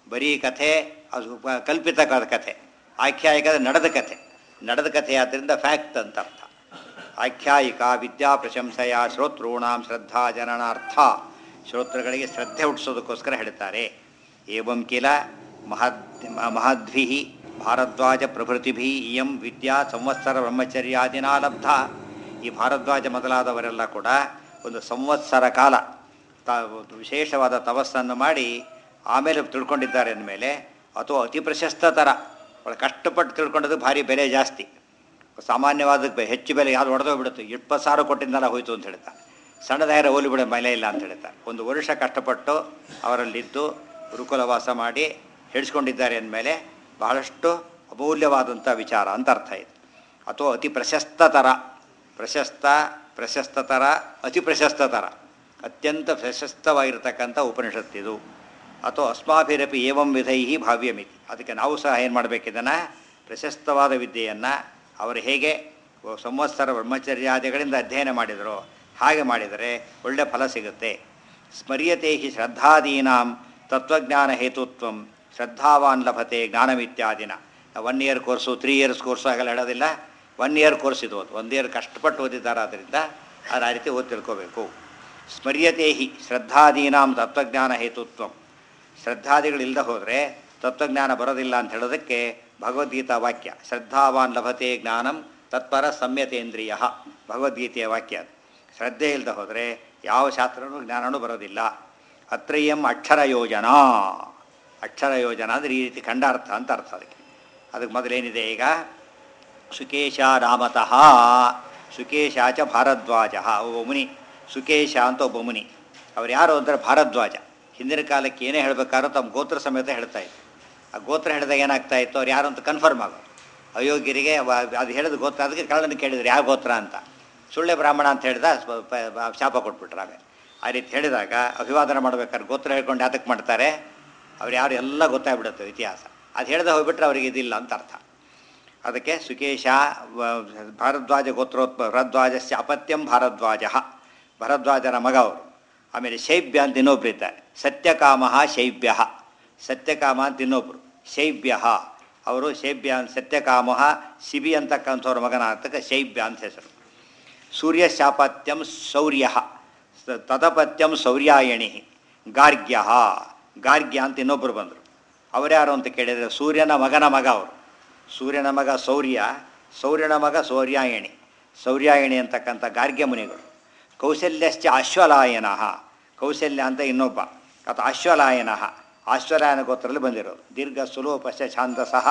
ಬರೀ ಕಥೆ ಅದು ಪ- ಕಲ್ಪಿತ ಕ- ಕಥೆ. ಆಖ್ಯಾಯಿಕ ಅಂದರೆ ನಡೆದ ಕಥೆ. ನಡೆದ ಕಥೆ ಆದ್ದರಿಂದ ಫ್ಯಾಕ್ಟ್ ಅಂತ ಅರ್ಥ. ಆಖ್ಯಾಯಿಕ ವಿದ್ಯಾ ಪ್ರಶಂಸೆಯ ಶ್ರೋತೃಣಾಂ ಶ್ರದ್ಧಾ ಜನನಾರ್ಥ. ಶ್ರೋತೃಗಳಿಗೆ ಶ್ರದ್ಧೆ ಹುಟ್ಟಿಸೋದಕ್ಕೋಸ್ಕರ ಹೇಳ್ತಾರೆ. ಏವಂ ಕಿಲ ಮಹದ್ ಮಹದ್ಭಿ ಭಾರದ್ವಾಜ ಪ್ರಭೃತಿಭಿ ಇಯಂ ವಿದ್ಯಾ ಸಂವತ್ಸರ ಬ್ರಹ್ಮಚರ್ಯಾದಿನಾ ಲಬ್ಧ. ಈ ಭಾರದ್ವಾಜ ಮೊದಲಾದವರೆಲ್ಲ ಕೂಡ ಒಂದು ಸಂವತ್ಸರ ಕಾಲ ತ ವಿಶೇಷವಾದ ತಪಸ್ಸನ್ನು ಮಾಡಿ ಆಮೇಲೆ ತಿಳ್ಕೊಂಡಿದ್ದಾರೆ ಅಂದಮೇಲೆ ಅಥವಾ ಅತಿ ಪ್ರಶಸ್ತ ಥರ ಭಾಳ ಕಷ್ಟಪಟ್ಟು ತಿಳ್ಕೊಂಡದ್ದು ಭಾರಿ ಬೆಲೆ ಜಾಸ್ತಿ. ಸಾಮಾನ್ಯವಾದಕ್ಕೆ ಹೆಚ್ಚು ಬೆಲೆ ಯಾವುದು ಹೊಡೆದೋಗ್ಬಿಡುತ್ತೆ, ಇಪ್ಪತ್ತು ಸಾವಿರ ಕೊಟ್ಟಿದ್ದಲ್ಲ ಹೋಯ್ತು ಅಂತ ಹೇಳ್ತಾರೆ. ಸಣ್ಣದಾಯರ ಹೋಲಿ ಬಿಡೋ ಬೆಲೆ ಇಲ್ಲ ಅಂತ ಹೇಳ್ತಾರೆ. ಒಂದು ವರ್ಷ ಕಷ್ಟಪಟ್ಟು ಅವರಲ್ಲಿದ್ದು ಗುರುಕುಲವಾಸ ಮಾಡಿ ಹೇಳಿಸ್ಕೊಂಡಿದ್ದಾರೆ ಅಂದಮೇಲೆ ಬಹಳಷ್ಟು ಅಮೂಲ್ಯವಾದಂಥ ವಿಚಾರ ಅಂತ ಅರ್ಥ ಇದೆ. ಅಥವಾ ಅತಿ ಪ್ರಶಸ್ತ ಥರ, ಪ್ರಶಸ್ತ ಪ್ರಶಸ್ತ ಥರ ಅತಿ ಪ್ರಶಸ್ತ ಥರ, ಅತ್ಯಂತ ಪ್ರಶಸ್ತವಾಗಿರ್ತಕ್ಕಂಥ ಉಪನಿಷತ್ತಿದು. ಅಥವಾ ಅಸ್ಮಾಭಿರಪಿ ಏವಂ ವಿಧೈ ಭಾವ್ಯಮಿತಿ. ಅದಕ್ಕೆ ನಾವು ಸಹ ಏನು ಮಾಡಬೇಕಿದನ್ನು ಪ್ರಶಸ್ತವಾದ ವಿದ್ಯೆಯನ್ನು ಅವರು ಹೇಗೆ ಸಂವತ್ಸರ ಬ್ರಹ್ಮಚರ್ಯಾದಿಗಳಿಂದ ಅಧ್ಯಯನ ಮಾಡಿದರೋ ಹಾಗೆ ಮಾಡಿದರೆ ಒಳ್ಳೆ ಫಲ ಸಿಗುತ್ತೆ. ಸ್ಮರ್ಯತೆ ಹಿ ಶ್ರದ್ಧಾದೀನಾಂ ತತ್ವಜ್ಞಾನ ಹೇತುತ್ವಂ ಶ್ರದ್ಧಾವಾನ್ ಲಭತೆ ಜ್ಞಾನಮಿತ್ಯಾದಿನ. One year course three years course ಆಗಲ್ಲ ಹೇಳೋದಿಲ್ಲ. ಒನ್ ಇಯರ್ ಕೋರ್ಸ್ ಇದು, ಒಂದು ಇಯರ್ ಕಷ್ಟಪಟ್ಟು ಓದಿದ್ದಾರೆ. ಆದ್ದರಿಂದ ಅದು ಆ ರೀತಿ ಓದಿ ತಿಳ್ಕೋಬೇಕು. ಸ್ಮರ್ಯತೆ ಹಿ ಶ್ರದ್ಧಾದೀನಾಂ ತತ್ವಜ್ಞಾನ ಹೇತುತ್ವಂ. ಶ್ರದ್ಧಾದಿಗಳಿಲ್ಲದೆ ಹೋದರೆ ತತ್ವಜ್ಞಾನ ಬರೋದಿಲ್ಲ ಅಂತ ಹೇಳೋದಕ್ಕೆ ಭಗವದ್ಗೀತಾ ವಾಕ್ಯ. ಶ್ರದ್ಧಾವಾನ್ ಲಭತೆ ಜ್ಞಾನಂ ತತ್ಪರ ಸಂಯತೇಂದ್ರಿಯ, ಭಗವದ್ಗೀತೆಯ ವಾಕ್ಯ ಅದು. ಶ್ರದ್ಧೆ ಇಲ್ಲದೆ ಹೋದರೆ ಯಾವ ಶಾಸ್ತ್ರನೂ ಜ್ಞಾನವೂ ಬರೋದಿಲ್ಲ. ಅತ್ರಯಂ ಅಕ್ಷರ ಯೋಜನಾ. ಅಕ್ಷರ ಯೋಜನಾ ಅಂದರೆ ಈ ರೀತಿ ಖಂಡಾರ್ಥ ಅಂತ ಅರ್ಥ. ಅದಕ್ಕೆ ಅದಕ್ಕೆ ಮೊದಲೇನಿದೆ ಈಗ, ಸುಕೇಶ ರಾಮತಃ ಸುಕೇಶ ಚ ಭಾರದ್ವಾಜ. ಒಬ್ಬ ಮುನಿ ಸುಕೇಶ ಅಂತ ಒಬ್ಬ ಮುನಿ. ಅವ್ರು ಯಾರು ಅಂದರೆ ಭಾರದ್ವಾಜ. ಹಿಂದಿನ ಕಾಲಕ್ಕೆ ಏನೇ ಹೇಳಬೇಕಾದ್ರೂ ತಮ್ಮ ಗೋತ್ರ ಸಮೇತ ಹೇಳ್ತಾ ಇತ್ತು. ಆ ಗೋತ್ರ ಹೇಳಿದಾಗ ಏನಾಗ್ತಾ ಇತ್ತು, ಅವ್ರು ಯಾರು ಅಂತ ಕನ್ಫರ್ಮ್ ಆಗೋದು. ಅಯೋಗ್ಯರಿಗೆ ಅದು ಹೇಳಿದ ಗೋತ್ರ, ಅದಕ್ಕೆ ಕಳ್ಳನ ಕೇಳಿದ್ರು ಯಾವ ಗೋತ್ರ ಅಂತ. ಸುಳ್ಳೆ ಬ್ರಾಹ್ಮಣ ಅಂತ ಹೇಳಿದ ಶಾಪ ಕೊಟ್ಬಿಟ್ರು. ಆಮೇಲೆ ಆ ರೀತಿ ಹೇಳಿದಾಗ ಅಭಿವಾದನ ಮಾಡ್ಬೇಕಾದ್ರೆ ಗೋತ್ರ ಹೇಳ್ಕೊಂಡು ಯಾತಕ್ಕೆ ಮಾಡ್ತಾರೆ, ಅವ್ರು ಯಾರು ಎಲ್ಲ ಗೊತ್ತಾಗ್ಬಿಡುತ್ತೆ ಇತಿಹಾಸ. ಅದು ಹೇಳ್ದೆ ಹೋಗ್ಬಿಟ್ರೆ ಅವ್ರಿಗೆ ಇದಿಲ್ಲ ಅಂತ ಅರ್ಥ. ಅದಕ್ಕೆ ಸುಕೇಶ ಭಾರದ್ವಾಜ ಗೋತ್ರೋತ್ಪ ಭರದ್ವಾಜಸ್ಯ ಅಪತ್ಯಂ ಭಾರದ್ವಾಜ, ಭರದ್ವಾಜನ ಮಗ ಅವರು. ಆಮೇಲೆ ಶೈಬ್ಯ ಅಂತ ಇನ್ನೊಬ್ರು ಇದ್ದಾರೆ. ಸತ್ಯಕಾಮ ಶೈಬ್ಯ, ಸತ್ಯಕಾಮ ಅಂತ ಇನ್ನೊಬ್ರು ಶೈಬ್ಯ. ಅವರು ಶೈಬ್ಯ ಸತ್ಯಕಾಮ ಶಿಬಿ ಅಂತಕ್ಕಂಥವ್ರ ಮಗನ ಅಂತಕ್ಕ ಶೈಬ್ಯ ಅಂತ ಹೆಸರು. ಸೂರ್ಯಶಾಪತ್ಯಂ ಶೌರ್ಯ, ತದಪತ್ಯಂ ಶೌರ್ಯಾಯಣಿ. ಗಾರ್ಗ್ಯ, ಗಾರ್ಗ್ಯ ಅಂತ ಇನ್ನೊಬ್ಬರು ಬಂದರು. ಅವರ್ಯಾರು ಅಂತ ಕೇಳಿದರೆ ಸೂರ್ಯನ ಮಗನ ಮಗ ಅವರು. ಸೂರ್ಯನ ಮಗ ಸೌರ್ಯ, ಸೌರ್ಯನ ಮಗ ಸೌರ್ಯಾಯಣಿ. ಸೌರ್ಯಾಯಣಿ ಅಂತಕ್ಕಂಥ ಗಾರ್ಗ್ಯ ಮುನಿಗಳು. ಕೌಶಲ್ಯಶ್ಚ ಅಶ್ವಲಾಯನ, ಕೌಶಲ್ಯ ಅಂತ ಇನ್ನೊಬ್ಬ, ಅಥವಾ ಅಶ್ವಲಾಯನ, ಅಶ್ವಲಾಯನ ಗೋತ್ರದಲ್ಲಿ ಬಂದಿರೋದು. ದೀರ್ಘ ಸುಲೋಪಶ್ಚ ಛಾಂದಸಃ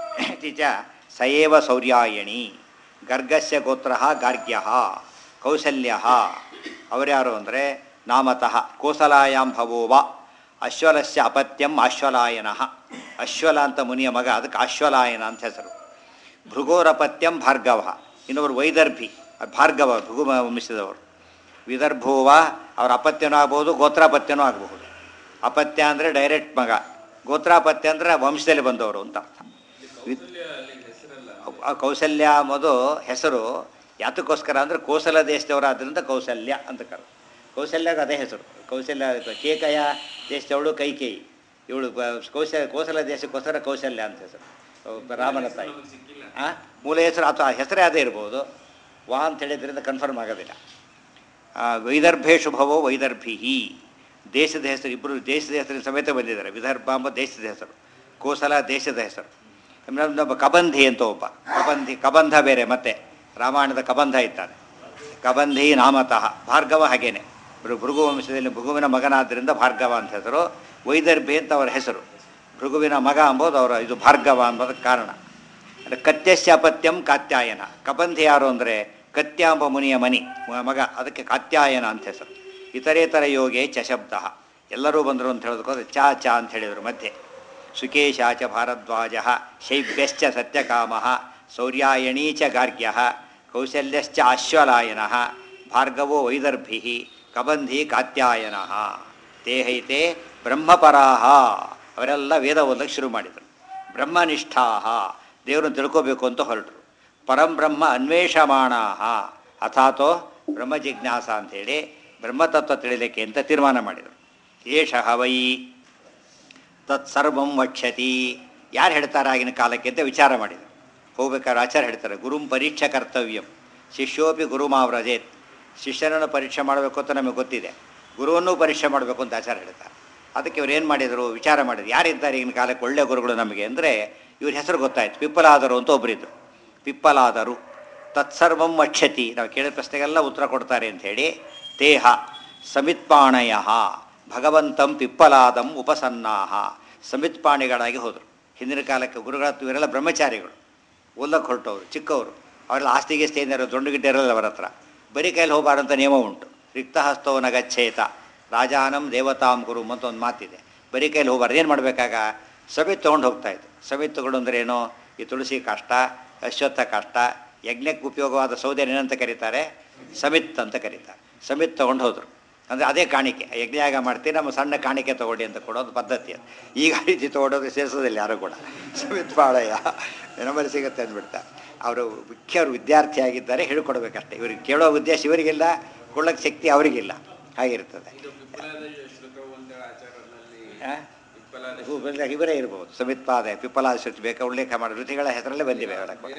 ಚ ಸಯೇವ ಸೌರ್ಯಾಯಣಿ. ಗರ್ಗಸ್ಯ ಗೋತ್ರ ಗಾರ್ಗ್ಯ, ಕೌಸಲ್ಯ. ಅವರ್ಯಾರು ಅಂದರೆ ನಾಮತಃ ಕೋಸಲಾಯಾಂ ಭವೋವ. ಅಶ್ವಲಸ್ಯ ಅಪತ್ಯಂ ಅಶ್ವಲಾಯನ, ಅಶ್ವಲ ಅಂತ ಮುನಿಯ ಮಗ, ಅದಕ್ಕೆ ಅಶ್ವಲಾಯನ ಅಂತ ಹೆಸರು. ಭೃಗೋರಪತ್ಯಂ ಭಾರ್ಗವ, ಇನ್ನೊಬ್ಬರು ವೈದರ್ಭಿ, ಭಾರ್ಗವ ಭೃಗು ವಂಶದವರು. ವಿದರ್ಭೋವ, ಅವರ ಅಪತ್ಯನೂ ಆಗ್ಬೋದು, ಗೋತ್ರಾಪತ್ಯನೂ ಆಗಬಹುದು. ಅಪತ್ಯ ಅಂದರೆ ಡೈರೆಕ್ಟ್ ಮಗ, ಗೋತ್ರಾಪತ್ಯ ಅಂದರೆ ವಂಶದಲ್ಲಿ ಬಂದವರು ಅಂತ ಅರ್ಥ. ಕೌಸಲ್ಯ ಎಂಬುದು ಹೆಸರು ಯಾತಕ್ಕೋಸ್ಕರ ಅಂದರೆ ಕೋಸಲ ದೇಶದವರಾದ್ರಿಂದ ಕೌಸಲ್ಯ ಅಂತ ಕರ. ಕೌಸಲ್ಯಗೆ ಅದೇ ಹೆಸರು. ಕೌಸಲ್ಯ ಕೇಕಯ ದೇಶದವಳು ಕೈಕೇಯಿ, ಇವಳು ಕೌಶಲ ಕೋಸಲ ದೇಶಕ್ಕೋಸ್ಕರ ಕೌಶಲ್ಯ ಅಂತ ಹೆಸರು. ರಾಮನ ತಾಯಿ ಹಾಂ ಮೂಲ ಹೆಸರು, ಅಥವಾ ಹೆಸರೇ ಅದೇ ಇರ್ಬೋದು. ವಾ ಅಂತ ಹೇಳಿದ್ರಿಂದ ಕನ್ಫರ್ಮ್ ಆಗೋದಿಲ್ಲ. ವೈದರ್ಭೇಶು ಭವೋ ವೈದರ್ಭಿ, ದೇಶದ ಹೆಸರು. ಇಬ್ಬರು ದೇಶದ ಹೆಸರಿನ ಸಮೇತ ಬಂದಿದ್ದಾರೆ. ವಿದರ್ಭ ಎಂಬ ದೇಶದ ಹೆಸರು, ಕೋಸಲ ದೇಶದ ಹೆಸರು. ಇನ್ನೊಬ್ಬ ಕಬಂಧಿ ಅಂತ ಒಬ್ಬ, ಕಬಂಧಿ ಕಬಂಧ ಬೇರೆ. ಮತ್ತೆ ರಾಮಾಯಣದ ಕಬಂಧ ಇದ್ದಾನೆ. ಕಬಂಧಿ ನಾಮತಃ ಭಾರ್ಗವ. ಹಾಗೇನೆ ಭೃಗು ವಂಶದಲ್ಲಿ ಭೃಗುವಿನ ಮಗನಾದ್ದರಿಂದ ಭಾರ್ಗವ ಅಂತ ಹೆಸರು. ವೈದರ್ಭಿ ಅಂತ ಅವರ ಹೆಸರು. ಭೃಗುವಿನ ಮಗ ಅಂಬೋದು ಅವರ ಇದು ಭಾರ್ಗವ ಅಂಬೋದಕ್ಕೆ ಕಾರಣ. ಅಂದರೆ ಕತ್ಯಸ್ಯ ಅಪತ್ಯಂ ಕಾತ್ಯಾಯನ. ಕಬಂಧಿ ಯಾರು ಅಂದರೆ ಕತ್ಯಾಂಬ ಮುನಿಯ ಮನಿ ಮಗ, ಅದಕ್ಕೆ ಕಾತ್ಯಾಯನ ಅಂತ ಹೆಸರು. ಇತರೇತರ ಯೋಗೇ ಚ ಶಬ್ದ. ಎಲ್ಲರೂ ಬಂದರು ಅಂತ ಹೇಳೋದಕ್ಕೋದ್ರೆ ಚಾ ಚಾ ಅಂತ ಹೇಳಿದರು ಮಧ್ಯೆ. ಸುಕೇಶ ಚ ಭಾರದ್ವಾಜ, ಶೈಬ್ಯಶ್ಚ ಸತ್ಯಕಾಮ, ಸೌರ್ಯಾಯಣೀ ಚ ಗಾರ್ಗ್ಯ, ಕೌಶಲ್ಯಶ್ಚ ಅಶ್ವಲಾಯನ, ಭಾರ್ಗವೋ ವೈದರ್ಭಿ, ಕಬಂಧಿ ಕಾತ್ಯಾಯನ. ತೇಹೈತೆ ಬ್ರಹ್ಮಪರಾಹ. ಅವರೆಲ್ಲ ವೇದ ಓದಕ್ಕೆ ಶುರು ಮಾಡಿದರು. ಬ್ರಹ್ಮನಿಷ್ಠಾ, ದೇವರನ್ನು ತಿಳ್ಕೋಬೇಕು ಅಂತ ಹೊರಟರು. ಪರಂಬ್ರಹ್ಮ ಅನ್ವೇಷಮಾಣ, ಅಥಾತೋ ಬ್ರಹ್ಮ ಜಿಜ್ಞಾಸ ಅಂಥೇಳಿ ಬ್ರಹ್ಮತತ್ವ ತಿಳಿಲಿಕ್ಕೆ ಅಂತ ತೀರ್ಮಾನ ಮಾಡಿದರು. ಏಷ ವೈ ತತ್ಸರ್ವಂ ವಕ್ಷತಿ. ಯಾರು ಹೇಳ್ತಾರೆ ಆಗಿನ ಕಾಲಕ್ಕೆ ಅಂತ ವಿಚಾರ ಮಾಡಿದರು. ಹೋಗ್ಬೇಕಾದ್ರೆ ಆಚಾರ್ಯ ಹೇಳ್ತಾರೆ, ಗುರುಂ ಪರೀಕ್ಷೆ ಕರ್ತವ್ಯಂ ಶಿಷ್ಯೋಪಿ ಗುರುಮಾವ್ರಜೇತ್. ಶಿಷ್ಯನನ್ನು ಪರೀಕ್ಷೆ ಮಾಡಬೇಕು ಅಂತ ನಮಗೆ ಗೊತ್ತಿದೆ, ಗುರುವನ್ನೂ ಪರೀಕ್ಷೆ ಮಾಡಬೇಕು ಅಂತ ಆಚಾರ್ಯ ಹೇಳ್ತಾರೆ. ಅದಕ್ಕೆ ಇವ್ರು ಏನು ಮಾಡಿದರು, ವಿಚಾರ ಮಾಡಿದ್ರು, ಯಾರಿದ್ದಾರೆ ಈಗಿನ ಕಾಲಕ್ಕೆ ಒಳ್ಳೆಯ ಗುರುಗಳು ನಮಗೆ ಅಂದರೆ ಇವ್ರ ಹೆಸರು ಗೊತ್ತಾಯ್ತು, ಪಿಪ್ಪಲಾದರು ಅಂತ ಒಬ್ಬರಿದ್ದರು. ಪಿಪ್ಪಲಾದರು ತತ್ಸರ್ವಂ ವಕ್ಷತಿ. ನಾವು ಕೇಳಿದ ಪ್ರಶ್ನೆಗೆಲ್ಲ ಉತ್ತರ ಕೊಡ್ತಾರೆ ಅಂಥೇಳಿ. ದೇಹ ಸಮಿತ್ಪಾಣಯ ಭಗವಂತಂ ಪಿಪ್ಪಲಾದಂ ಉಪಸನ್ನಾಹ. ಸಮಿತ್ಪಾಣಿಗಳಾಗಿ ಹೋದರು. ಹಿಂದಿನ ಕಾಲಕ್ಕೆ ಗುರುಗಳ ಇವರೆಲ್ಲ ಬ್ರಹ್ಮಚಾರಿಗಳು, ಓದಕ್ಕೆ ಹೊರಟವರು, ಚಿಕ್ಕವರು. ಅವರೆಲ್ಲ ಆಸ್ತಿಗೆ ಸ್ಥೇನರು, ದೊಡ್ಡ ಗಿಡ್ಡ ಇರಲ್ಲ ಅವರ ಹತ್ರ. ಬರೀ ಕೈಲಿ ಹೋಗಬಾರಂತ ನಿಯಮ ಉಂಟು. ರಿಕ್ತಹಸ್ತೋ ನಗಚ್ಛೇತ ರಾಜಾನಂ ದೇವತಾಂ ಗುರು ಅಂತ ಒಂದು ಮಾತಿದೆ. ಬರೀ ಕೈಲಿ ಹೋಗಬಾರ್ದು. ಏನು ಮಾಡಬೇಕಾಗ ಸಮಿತ್ ತೊಗೊಂಡು ಹೋಗ್ತಾಯಿತ್ತು. ಸಮಿತ್ ತಗೊಂಡು ಅಂದ್ರೆ ಏನು, ಈ ತುಳಸಿ ಕಾಷ್ಟ, ಅಶ್ವತ್ಥ ಕಾಷ್ಟ, ಯಜ್ಞಕ್ಕೆ ಉಪಯೋಗವಾದ ಸೌದೆ ಏನಂತ ಕರೀತಾರೆ, ಸಮಿತ್ ಅಂತ ಕರೀತಾರೆ. ಸಮಿತ್ ತೊಗೊಂಡು ಹೋದರು. ಅಂದರೆ ಅದೇ ಕಾಣಿಕೆ, ಯಜ್ಞಯಾಗ ಮಾಡ್ತೀವಿ, ನಮ್ಮ ಸಣ್ಣ ಕಾಣಿಕೆ ತೊಗೊಳ್ಳಿ ಅಂತ ಕೊಡೋದು ಪದ್ಧತಿ ಅದು. ಈಗ ಆ ರೀತಿ ತೊಗೊಳೋದು ಸೇರಿಸೋದಿಲ್ಲ ಯಾರು ಕೂಡ. ಸಮಿತ್ ಪಾಳಯ್ಯ ನಮ್ಮಲ್ಲಿ ಸಿಗುತ್ತೆ ಅಂದ್ಬಿಡ್ತಾರೆ. ಅವರು ಮುಖ್ಯ ಅವರು ವಿದ್ಯಾರ್ಥಿಯಾಗಿದ್ದಾರೆ, ಹೇಳ್ಕೊಡ್ಬೇಕಷ್ಟೇ. ಇವ್ರಿಗೆ ಕೇಳೋ ಉದ್ದೇಶ ಇವರಿಗಿಲ್ಲ, ಕೊಳ್ಳೋಕ್ಕೆ ಶಕ್ತಿ ಅವರಿಗಿಲ್ಲ, ಹಾಗಿರ್ತದೆ. ಇವರೇ ಇರ್ಬೋದು ಸಮಿತ್ಪಾದ ಪಿಪ್ಪಲಾದ ಶ್ರುತಿ ಬೇಕಾ ಉಲ್ಲೇಖ ಮಾಡಿ ಋತಿಗಳ ಹೆಸರಲ್ಲೇ ಬಂದಿವೆ.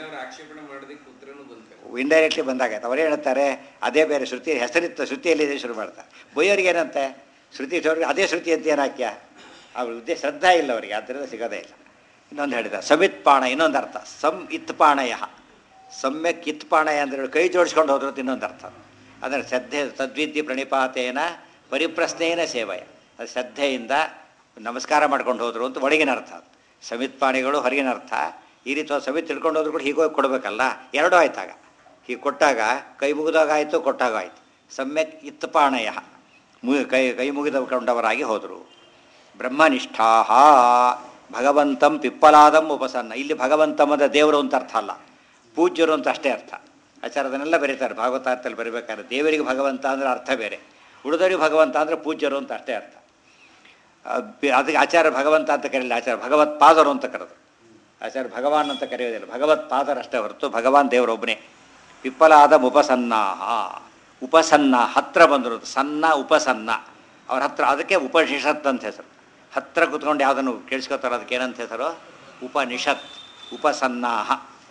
ಇಂಡೈರೆಕ್ಟ್ಲಿ ಬಂದಾಗೈತೆ. ಅವರೇ ಹೇಳ್ತಾರೆ ಅದೇ ಬೇರೆ ಶ್ರುತಿ ಹೆಸರಿತ್ತು, ಶ್ರುತಿಯಲ್ಲಿ ಶುರು ಮಾಡ್ತಾರೆ. ಬೈಯೋರಿಗೆ ಏನಂತೆ ಶ್ರುತಿ ಅದೇ ಶ್ರುತಿ ಅಂತ ಏನಾಕ್ಯ, ಅವ್ರ ಉದ್ದೇಶ ಶ್ರದ್ಧಾ ಇಲ್ಲ ಅವರಿಗೆ, ಆದ್ದರಿಂದ ಸಿಗೋದೇ ಇಲ್ಲ. ಇನ್ನೊಂದು ಹೇಳಿದ ಸಮಿತ್ಪಾಣ, ಇನ್ನೊಂದು ಅರ್ಥ ಸಂ ಇತ್ಪಾಣಯ. ಸಮ್ಯಕ್ ಇತ್ಪಾಣಯ ಅಂದರೆ ಕೈ ಜೋಡಿಸ್ಕೊಂಡು ಹೋದ್ರು ಅಂತ ಇನ್ನೊಂದು ಅರ್ಥ. ಅಂದರೆ ಶ್ರದ್ಧೆ ತದ್ವಿದ್ಯೆ ಪ್ರಣಿಪಾತೇನ ಪರಿಪ್ರಶ್ನೇನ ಸೇವಯ. ಅದು ಶ್ರದ್ಧೆಯಿಂದ ನಮಸ್ಕಾರ ಮಾಡ್ಕೊಂಡು ಹೋದರು ಅಂತ ಒಳಗಿನ ಅರ್ಥ. ಅದು ಸಮಿತ್ಪಾಣಿಗಳು ಹೊರಗಿನ ಅರ್ಥ. ಈ ರೀತಿ ಸಮಿತ್ ತಿಳ್ಕೊಂಡು ಹೋದ್ರು ಕೂಡ ಹೀಗೋಗಿ ಕೊಡಬೇಕಲ್ಲ, ಎರಡೂ ಆಯ್ತಾಗ. ಹೀಗೆ ಕೊಟ್ಟಾಗ ಕೈ ಮುಗಿದಾಗ ಆಯಿತು, ಕೊಟ್ಟಾಗ ಆಯಿತು. ಸಮ್ಯಕ್ ಇತ್ಪಾಣಯ ಮು ಕೈ ಕೈ ಮುಗಿದುಕೊಂಡವರಾಗಿ ಹೋದರು. ಬ್ರಹ್ಮನಿಷ್ಠಾ ಭಗವಂತಂ ಪಿಪ್ಪಲಾದಂ ಉಪಸನ್ನ. ಇಲ್ಲಿ ಭಗವಂತಮದ ದೇವರು ಅಂತ ಅರ್ಥ ಅಲ್ಲ, ಪೂಜ್ಯರು ಅಂತ ಅಷ್ಟೇ ಅರ್ಥ. ಆಚಾರದನ್ನೆಲ್ಲ ಬರೀತಾರೆ ಭಾಗವತಾರ್ಥದಲ್ಲಿ ಬರೀಬೇಕಾದ್ರೆ. ದೇವರಿಗೆ ಭಗವಂತ ಅಂದರೆ ಅರ್ಥ ಬೇರೆ, ಉಳಿದವರಿಗೆ ಭಗವಂತ ಅಂದರೆ ಪೂಜ್ಯರು ಅಂತ ಅಷ್ಟೇ ಅರ್ಥ. ಅದಕ್ಕೆ ಆಚಾರ್ಯ ಭಗವಂತ ಅಂತ ಕರೆಯಲ್ಲ, ಆಚಾರ್ಯ ಭಗವತ್ ಪಾದರು ಅಂತ ಕರೆದು. ಆಚಾರ್ಯ ಭಗವಾನ್ ಅಂತ ಕರೆಯೋದಿಲ್ಲ, ಭಗವತ್ ಪಾದರಷ್ಟೇ ಹೊರತು ಭಗವಾನ್ ದೇವರೊಬ್ಬನೇ. ಪಿಪ್ಪಲಾದ ಉಪಸನ್ನಾಹ. ಉಪಸನ್ನ ಹತ್ರ ಬಂದರು, ಸನ್ನ ಉಪಸನ್ನ ಅವ್ರ ಹತ್ರ. ಅದಕ್ಕೆ ಉಪನಿಷತ್ ಅಂತ ಹೆಸರು. ಹತ್ರ ಕೂತ್ಕೊಂಡು ಯಾವುದನ್ನು ಕೇಳಿಸ್ಕೊತಾರೋ ಅದಕ್ಕೆ ಏನಂತ ಹೆಸರು, ಉಪನಿಷತ್. ಉಪಸನ್ನಾಹ